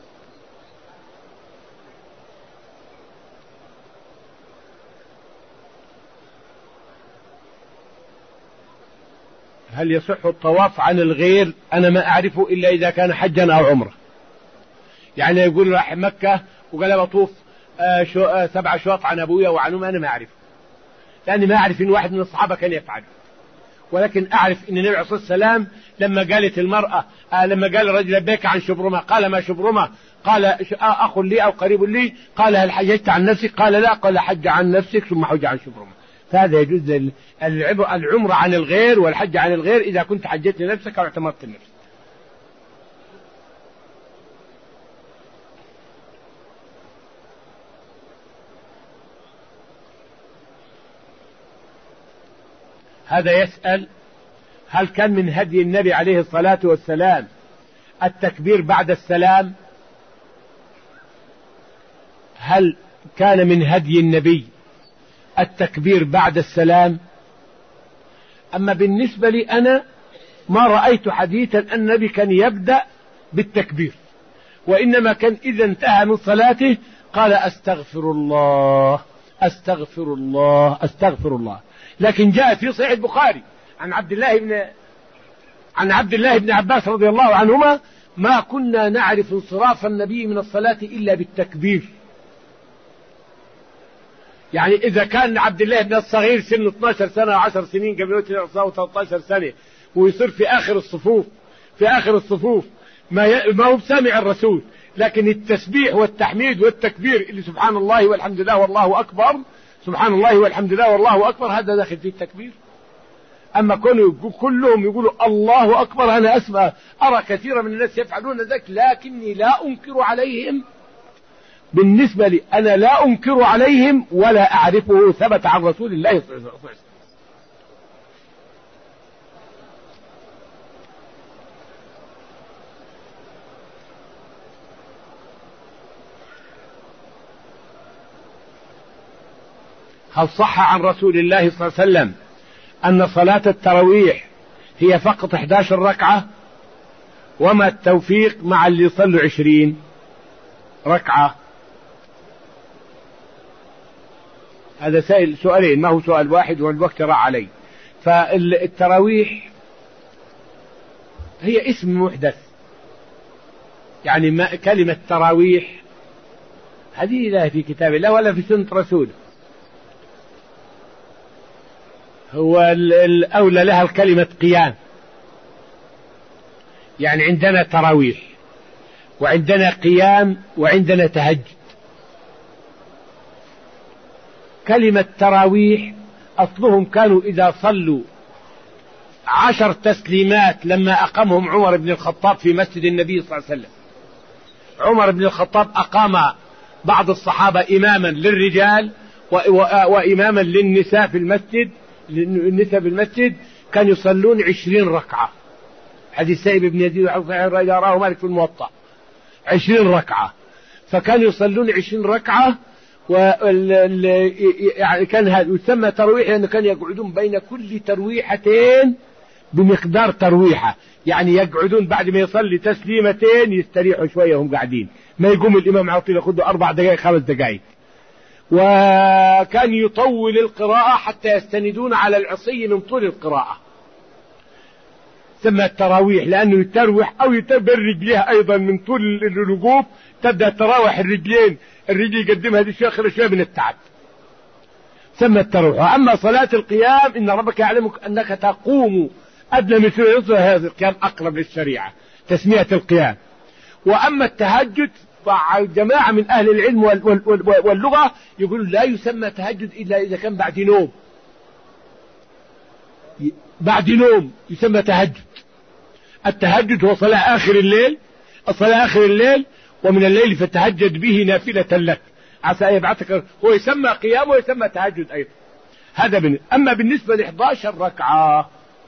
هل يصح الطواف عن الغير؟ أنا ما أعرفه إلا إذا كان حجا أو عمره. يعني يقول راح مكة وقال بطوف آه شو آه سبع شواط عن أبويا وعن أمي، أنا ما أعرفه، لأني ما أعرف إن واحد من الصحابة كان يفعله. ولكن أعرف إن النبي عليه الصلاة والسلام لما قالت المرأة آه لما قال الرجل لبيك عن شبرمة، قال ما شبرمة؟ قال آه أخ لي أو قريب لي. قال هل حججت عن نفسك؟ قال لا. قال حج عن نفسك ثم حج عن شبرمة. فهذا يجوز العمرة عن الغير والحج عن الغير إذا كنت حجت لنفسك أو اعتمرت لنفسك. هذا يسأل هل كان من هدي النبي عليه الصلاة والسلام التكبير بعد السلام؟ هل كان من هدي النبي التكبير بعد السلام؟ أما بالنسبة لي أنا ما رأيت حديثا أن النبي كان يبدأ بالتكبير، وإنما كان إذا انتهى من صلاته قال أستغفر الله أستغفر الله أستغفر الله. لكن جاء في صحيح البخاري عن عبد الله بن عن عبد الله بن عباس رضي الله عنهما ما كنا نعرف انصراف النبي من الصلاة إلا بالتكبير. يعني إذا كان عبد الله بن الصغير سنه اثنتا عشرة سنة وعشر سنين قبل ثلاثة عشر سنة ويصير في آخر الصفوف في آخر الصفوف ما ي... ما هو سامع الرسول، لكن التسبيح والتحميد والتكبير اللي سبحان الله والحمد لله والله أكبر، سبحان الله والحمد لله والله أكبر، هذا داخل فيه التكبير. أما كانوا كلهم يقولوا الله أكبر، أنا أسمع أرى كثيرا من الناس يفعلون ذلك، لكني لا أنكر عليهم. بالنسبة لي أنا لا أنكر عليهم ولا أعرفه، ثبت عن رسول الله صلى الله عليه وسلم. هل صح عن رسول الله صلى الله عليه وسلم أن صلاة التراويح هي فقط إحدى عشرة ركعة، وما التوفيق مع اللي يصلوا عشرين ركعة؟ هذا سائل سؤالين، ما هو سؤال واحد والوقت راح علي. فالتراويح هي اسم محدث، يعني ما كلمة تراويح هذه لا في كتاب الله ولا في سنة رسوله. هو الأولى لها الكلمة قيام، يعني عندنا تراويح وعندنا قيام وعندنا تهجد. كلمة تراويح أصلهم كانوا إذا صلوا عشر تسليمات لما أقامهم عمر بن الخطاب في مسجد النبي صلى الله عليه وسلم. عمر بن الخطاب أقام بعض الصحابة إماما للرجال وإماما للنساء في المسجد. النساء في المسجد كانوا يصلون عشرين ركعة. حديث سائب بن يزيد إذا راه مالك في الموطأ عشرين ركعة. فكانوا يصلون عشرين ركعة يعني كان هذا يسمى ترويح لأنه كانوا يقعدون بين كل ترويحتين بمقدار ترويحة. يعني يقعدون بعد ما يصلي تسليمتين يستريحوا شوية هم قاعدين، ما يقوم الإمام على طول ياخذوا أربع دقائق خمس دقائق. وكان يطول القراءة حتى يستندون على العصي من طول القراءة. سمى التراويح لأنه يتروح أو يتبر رجليها أيضا من طول الوقوف، تبدأ تراوح الرجلين، الرجل يقدمها هذه شوية آخر شوية من التعب. سمى التراويح. أما صلاة القيام إن ربك يعلمك أنك تقوم أدنى من ثلث، هذا القيام أقرب للشريعة تسمية القيام. وأما التهجد جماعة من أهل العلم واللغة يقولون لا يسمى تهجد إلا إذا كان بعد نوم، بعد نوم يسمى تهجد. التهجد هو صلاة آخر الليل، الصلاة آخر الليل ومن الليل فتهجد به نافلة لك عسى أن يبعثك، هو يسمى قيام ويسمى تهجد أيضا. هذا بالنسبة. أما بالنسبة لإحدى عشرة ركعة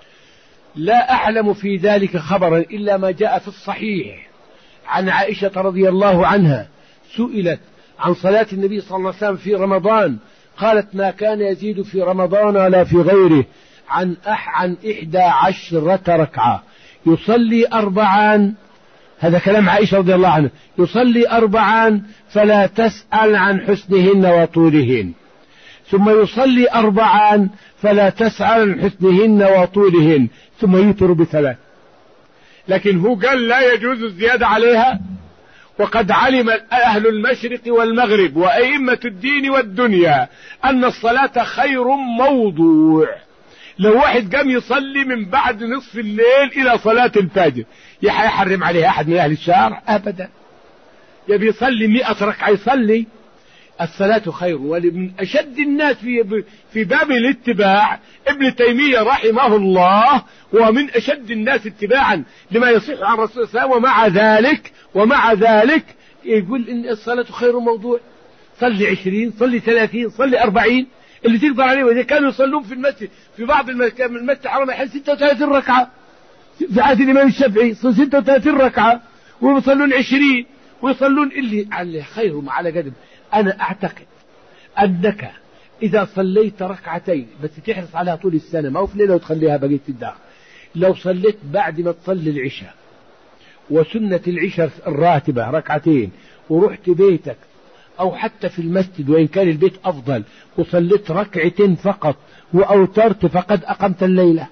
لا أعلم في ذلك خبرا إلا ما جاء في الصحيح عن عائشة رضي الله عنها، سئلت عن صلاة النبي صلى الله عليه وسلم في رمضان قالت ما كان يزيد في رمضان ولا في غيره عن أح عن إحدى عشرة ركعة، يصلي أربعا، هذا كلام عائشة رضي الله عنها، يصلي أربعا فلا تسأل عن حسنهن وطولهن، ثم يصلي أربعا فلا تسأل عن حسنهن وطولهن، ثم يوتر بثلاث. لكن هو قال لا يجوز الزيادة عليها، وقد علم أهل المشرق والمغرب وأئمة الدين والدنيا أن الصلاة خير موضوع. لو واحد قام يصلي من بعد نصف الليل إلى صلاة الفجر يحرم عليه أحد من أهل الشارع أبدا. يبي يصلي مئة ركعة يصلي. الصلاة خير. ومن أشد الناس في في باب الاتباع ابن تيمية رحمه الله، ومن أشد الناس اتباعا لما يصح عن رسول الله، ومع ذلك ومع ذلك يقول إن الصلاة خير موضوع. صلي عشرين، صلي ثلاثين، صلي أربعين اللي تقدر عليه. وإذا كانوا يصلون في المسجد في بعض المسجد الحرام يحل ستة وثلاثين ركعة، في عهد الإمام الشافعي ستة وثلاثين ركعة، ويصلون عشرين ويصلون اللي على خير على قدم. أنا أعتقد أنك إذا صليت ركعتين بس تحرص عليها طول السنة، ما هو في ليلة وتخليها بقية الدار. لو صليت بعد ما تصلي العشاء وسنة العشاء الراتبة ركعتين ورحت بيتك أو حتى في المسجد وإن كان البيت أفضل وصليت ركعتين فقط وأوترت فقد أقمت الليلة.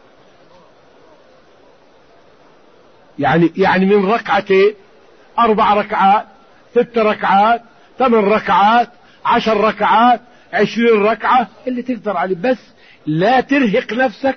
يعني يعني من ركعتين أربع ركعات، ست ركعات، ثمان ركعات، عشر ركعات، عشرين ركعة اللي تقدر عليه، بس لا ترهق نفسك.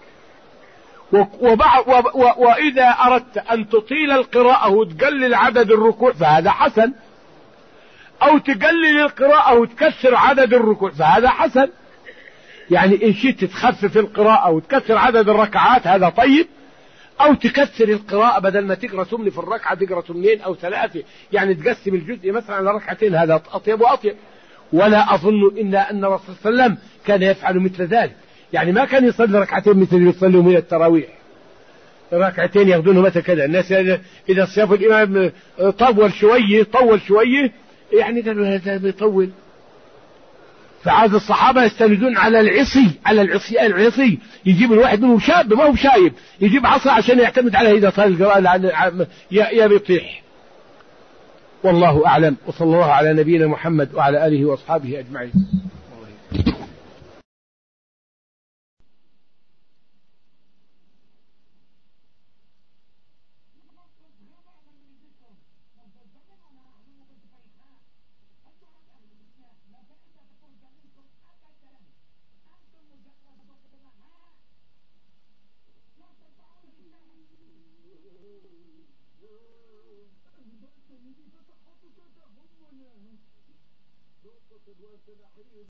وإذا أردت أن تطيل القراءة وتقلل عدد الركوع فهذا حسن، أو تقلل القراءة وتكسر عدد الركوع فهذا حسن. يعني إن شئت تخفف القراءة وتكسر عدد الركعات هذا طيب، أو تكسر القراءة بدل ما تقرأ ثمن في الركعة تقرأ ثمنين أو ثلاثة، يعني تقسم الجزء مثلا على ركعتين، هذا أطيب وأطيب. ولا أظن إلا أن الرسول صلى الله عليه وسلم كان يفعل مثل ذلك. يعني ما كان يصلي ركعتين مثل اللي يصلي من التراويح، ركعتين ياخذونه مثل كذا. الناس إذا صيف الإمام طول شوية طول شوية يعني قالوا هذا بيطول. فعاد الصحابة يستندون على العصي، على العصي العصي يجيب الواحد منهم شاب ما هو شايب يجيب عصا عشان يعتمد عليه إذا صار القراءة يا بيطيح. والله أعلم، وصلى الله على نبينا محمد وعلى آله وأصحابه أجمعين.